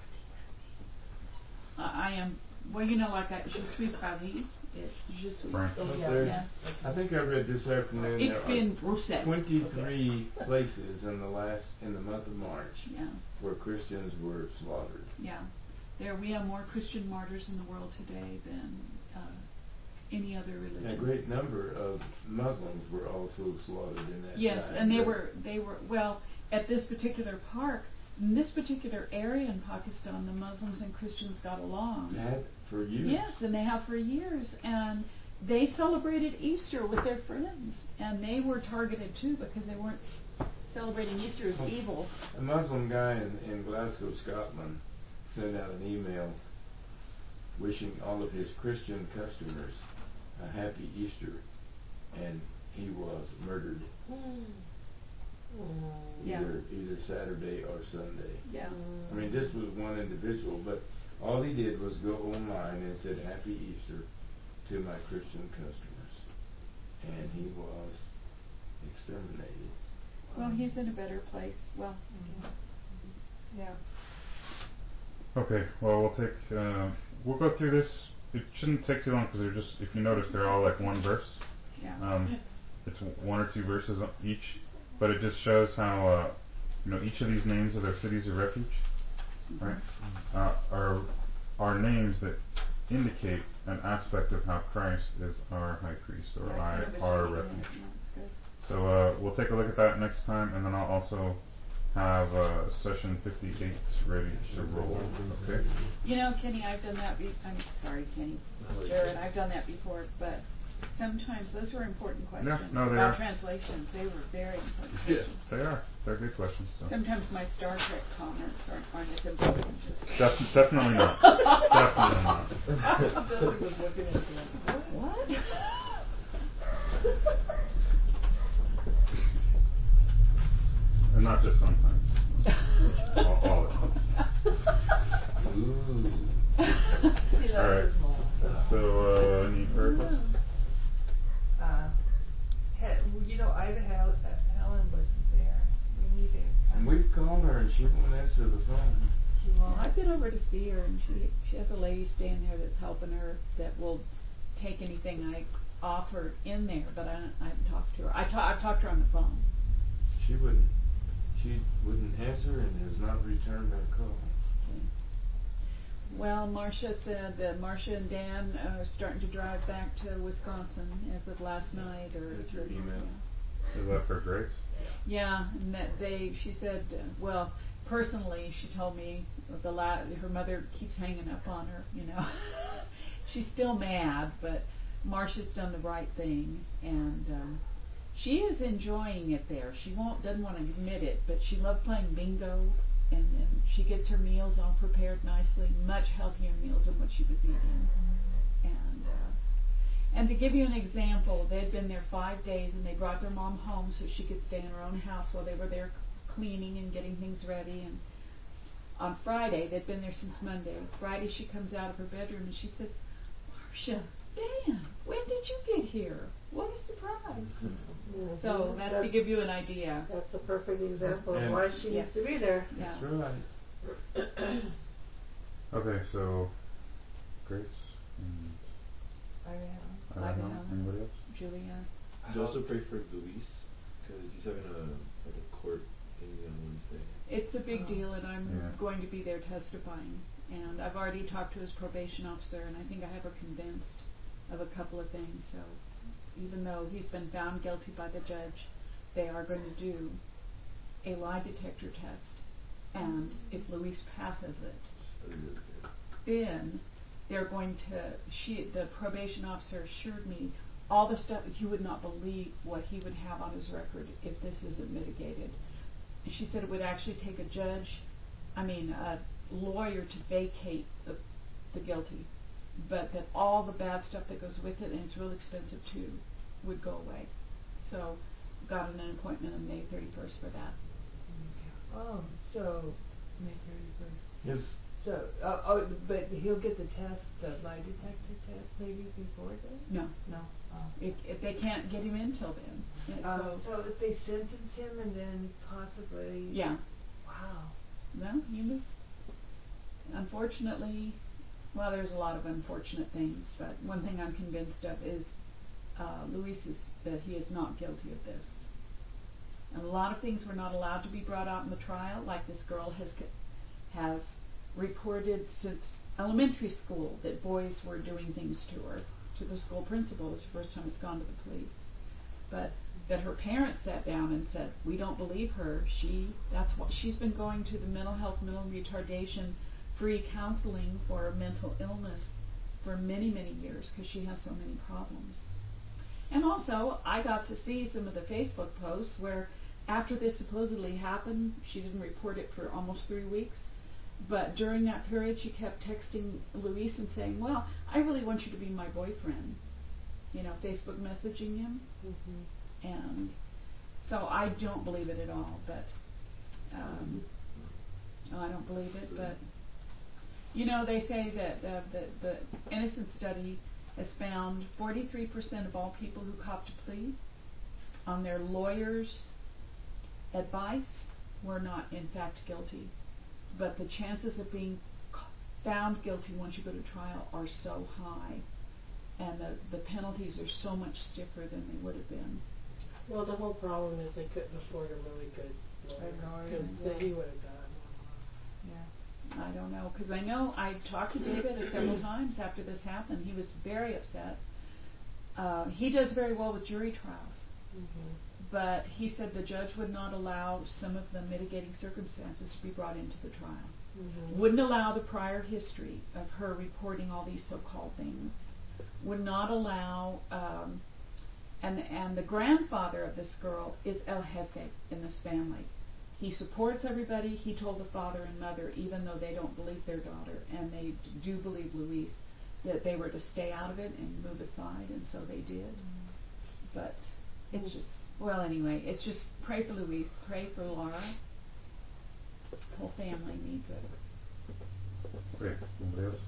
S3: I, I am, well, you know, like I, je suis Paris, it's je suis.
S1: Right.
S2: Oh,
S7: But
S2: yeah.
S7: there-
S3: Yeah.
S7: I think I read this afternoon
S3: Ich
S7: there
S3: bin
S7: are
S3: Bruxelles.
S7: twenty-three places in the last in the month of March
S3: Yeah,
S7: where Christians were slaughtered.
S3: yeah. There, we have more Christian martyrs in the world today than uh, any other religion.
S7: A great number of Muslims were also slaughtered in that
S3: Yes,
S7: time.
S3: and they
S7: But
S3: were they were well at this particular park, in this particular area in Pakistan, the Muslims and Christians got along.
S7: they had for years.
S3: Yes, and they have for years, and they celebrated Easter with their friends, and they were targeted too because they weren't celebrating Easter as evil.
S7: A Muslim guy in, in Glasgow, Scotland, sent out an email wishing all of his Christian customers a happy Easter, and he was murdered
S2: Mm.
S3: Yeah.
S7: either either Saturday or Sunday.
S3: Yeah.
S7: I mean, this was one individual, but all he did was go online and said Happy Easter to my Christian customers, and he was exterminated.
S3: Well, he's in a better place. Well,
S8: Yeah.
S1: Okay, well we'll take uh, we'll go through this. It shouldn't take too long because they're just, if you notice, they're all like one verse.
S3: yeah.
S1: Um, it's one or two verses each, but it just shows how uh, you know, each of these names of their cities of refuge, right, uh, are are names that indicate an aspect of how Christ is our high priest or
S3: Yeah, I
S1: I,
S3: kind of was
S1: our
S3: reading
S1: refuge.
S3: that. Yeah, it's good.
S1: So uh, we'll take a look at that next time, and then I'll also have uh, session fifty-eight ready to roll. Okay.
S3: You know, Kenny, I've done that. Be- I'm sorry, Kenny, Jared. I've done that before, but sometimes those were important questions
S1: Yeah, no, they
S3: about
S1: are.
S3: translations. They were very important
S5: Yeah.
S3: questions.
S1: They are. They're good questions. So.
S3: Sometimes my Star Trek comments aren't, aren't as important. Just
S1: Def- definitely not. Definitely not.
S8: Billy was looking at you like,
S3: what?
S1: And not just sometimes. all, all the time.
S7: Ooh.
S8: He loves
S1: All right.
S8: his mom.
S1: So, uh, any prayer requests?
S8: Uh, he, well, you know, Ida Hel- uh, Helen wasn't there. We need to.
S7: And we've called her and she won't answer the phone.
S8: She
S3: Well,
S8: won't.
S3: I've been over to see her, and she she has a lady staying there that's helping her that will take anything I offer in there, but I, don't- I haven't talked to her. I ta- I've talked to her on the phone.
S7: She wouldn't. She wouldn't answer and has not returned our call.
S3: Okay. Well, Marcia said that Marcia and Dan are starting to drive back to Wisconsin as of last night, or
S7: That's your email.
S3: Yeah.
S1: Is that for Grace?
S3: Yeah, and that they, she said, uh, well, personally, she told me the la- her mother keeps hanging up on her, you know. She's still mad, but Marcia's done the right thing, and um, she is enjoying it there. She won't doesn't want to admit it, but she loved playing bingo, and, and she gets her meals all prepared nicely, much healthier meals than what she was eating. And uh, and to give you an example, they'd been there five days, and they brought their mom home so she could stay in her own house while they were there cleaning and getting things ready. And on Friday, they'd been there since Monday. Friday, she comes out of her bedroom and she said, "Marcia, Dan, when did you get here? What a surprise!"
S2: Yeah,
S3: So that's to give you an idea.
S2: That's a perfect example of
S7: And-
S2: why she
S3: Yeah.
S2: needs to be there.
S3: Yeah.
S7: That's right.
S1: Okay, so Grace and
S8: I am.
S1: I don't
S3: Ida
S1: know.
S3: Helen.
S1: Anybody else?
S3: Julia.
S6: Could you also pray for Luis? Because he's having a like a court thing on Wednesday.
S3: It's a big deal, and I'm
S1: Yeah.
S3: going to be there testifying. And I've already talked to his probation officer, and I think I have her convinced of a couple of things. So even though he's been found guilty by the judge, they are going to do a lie detector test. And if Luis passes it,
S6: That'd be really good.
S3: then they're going to, she, the probation officer assured me all the stuff, you would not believe what he would have on his record if this isn't mitigated. She said it would actually take a judge, I mean a lawyer to vacate the, the guilty, but that all the bad stuff that goes with it, and it's real expensive too, would go away. So got an appointment on May thirty-first for that.
S8: Oh, so May thirty-first.
S7: Yes.
S8: So, uh, oh, but he'll get the test, the lie detector test, maybe before then.
S3: No,
S8: No. Oh.
S3: if, if they can't get him in till then. And
S8: Uh,
S3: so,
S8: so if they sentence him and then possibly.
S3: yeah.
S8: Wow.
S3: No, he was, unfortunately, well, there's a lot of unfortunate things, but one thing I'm convinced of is uh, Luis is that he is not guilty of this. And a lot of things were not allowed to be brought out in the trial, like this girl has has reported since elementary school that boys were doing things to her, to the school principal. It's the first time it's gone to the police. But that her parents sat down and said, "We don't believe her. She that's what she's been going to the mental health, mental retardation free counseling for mental illness for many, many years because she has so many problems." And also, I got to see some of the Facebook posts where after this supposedly happened, she didn't report it for almost three weeks. But during that period, she kept texting Luis and saying, "Well, I really want you to be my boyfriend." You know, Facebook messaging him.
S2: Mm-hmm.
S3: And so I don't believe it at all, but um, I don't believe it. But you know, they say that uh, the the Innocence study has found forty-three percent of all people who cop to plea on their lawyer's advice were not in fact guilty. But the chances of being found guilty once you go to trial are so high, and the, the penalties are so much stiffer than they would have been.
S2: Well, the whole problem is they couldn't afford a really good lawyer,
S8: lawyer,
S2: because
S8: yeah.
S2: he would have gotten
S3: Yeah, I don't know, because I know I talked to David several times after this happened. He was very upset. Uh, he does very well with jury trials,
S2: mm-hmm.
S3: but he said the judge would not allow some of the mitigating circumstances to be brought into the trial.
S2: Mm-hmm.
S3: Wouldn't allow the prior history of her reporting all these so-called things. Would not allow, um, and and the grandfather of this girl is El Jefe in this family. He supports everybody. He told the father and mother, even though they don't believe their daughter, and they do believe Luis, that they were to stay out of it and move aside, and so they did. But it's just, well, anyway, it's just pray for Luis, pray for Laura. The whole family needs it.
S1: Great. Anybody else?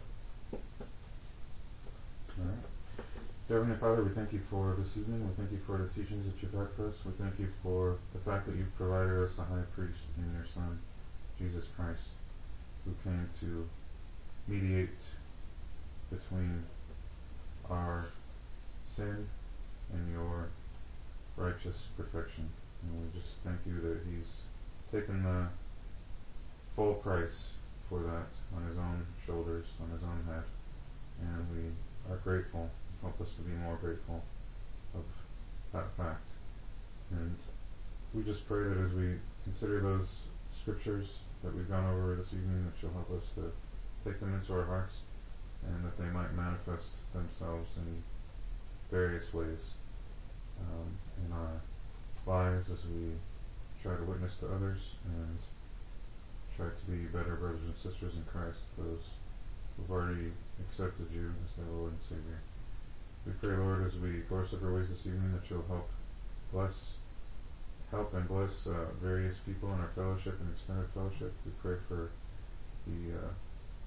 S1: All right. Dear Heavenly Father, we thank you for this evening. We thank you for the teachings that you've had for us. We thank you for the fact that you've provided us a high priest in your Son, Jesus Christ, who came to mediate between our sin and your righteous perfection. And we just thank you that he's taken the full price for that on his own shoulders, on his own head. And we are grateful. Help us to be more grateful of that fact. And we just pray that as we consider those scriptures that we've gone over this evening, that you'll help us to take them into our hearts, and that they might manifest themselves in various ways um, in our lives as we try to witness to others and try to be better brothers and sisters in Christ, those who've already accepted you as their Lord and Savior. We pray, Lord, as we go our separate ways this evening, that you'll help bless, help and bless uh, various people in our fellowship and extended fellowship. We pray for the uh,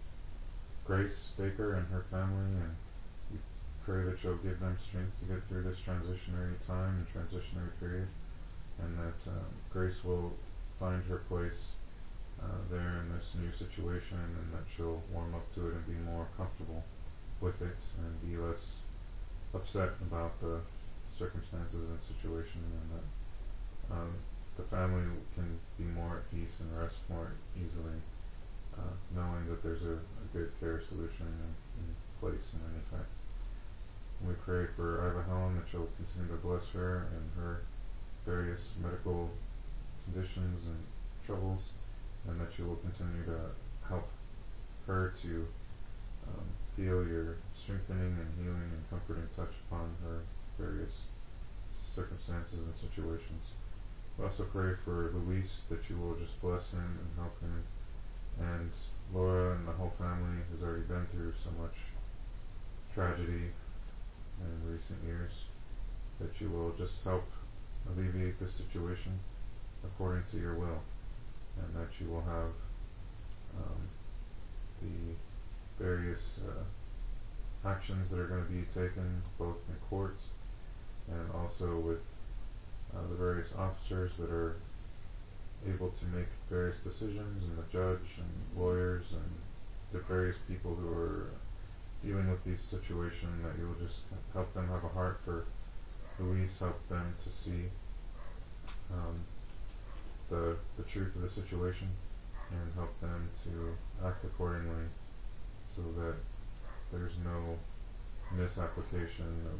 S1: Grace Baker and her family, and we pray that you'll give them strength to get through this transitionary time and transitionary period, and that um, Grace will find her place uh, there in this new situation, and that she'll warm up to it and be more comfortable with it and be less upset about the circumstances and situation, and that um, the family can be more at peace and rest more easily, uh, knowing that there's a, a good care solution in, in place and in effect. And we pray for Iva Helen, that you'll continue to bless her and her various medical conditions and troubles, and that you will continue to help her to um, feel your strengthening and healing and comforting touch upon her various circumstances and situations. We also pray for Luis, that you will just bless him and help him, and Laura and the whole family who's already been through so much tragedy in recent years, that you will just help alleviate this situation according to your will, and that you will have um, the various uh, actions that are going to be taken both in courts and also with uh, the various officers that are able to make various decisions, and the judge and lawyers and the various people who are dealing with these situations, that you will just help them have a heart for Luis, help them to see um, the the truth of the situation, and help them to act accordingly, so that there's no misapplication of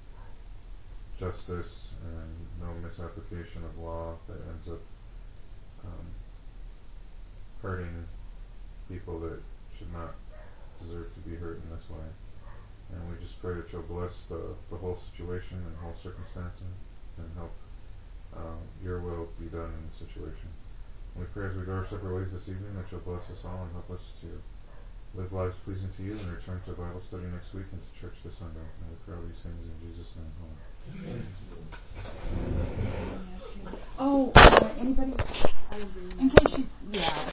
S1: justice and no misapplication of law that ends up um, hurting people that should not deserve to be hurt in this way. And we just pray that you'll bless the, the whole situation and the whole circumstance, and help um, your will be done in the situation. And we pray as we go our separate ways this evening, that you'll bless us all and help us to live lives pleasing to you, and return to Bible study next week and to church this Sunday. And we pray all these things in Jesus' name. Amen.
S3: Oh, uh, anybody? In case she's, yeah.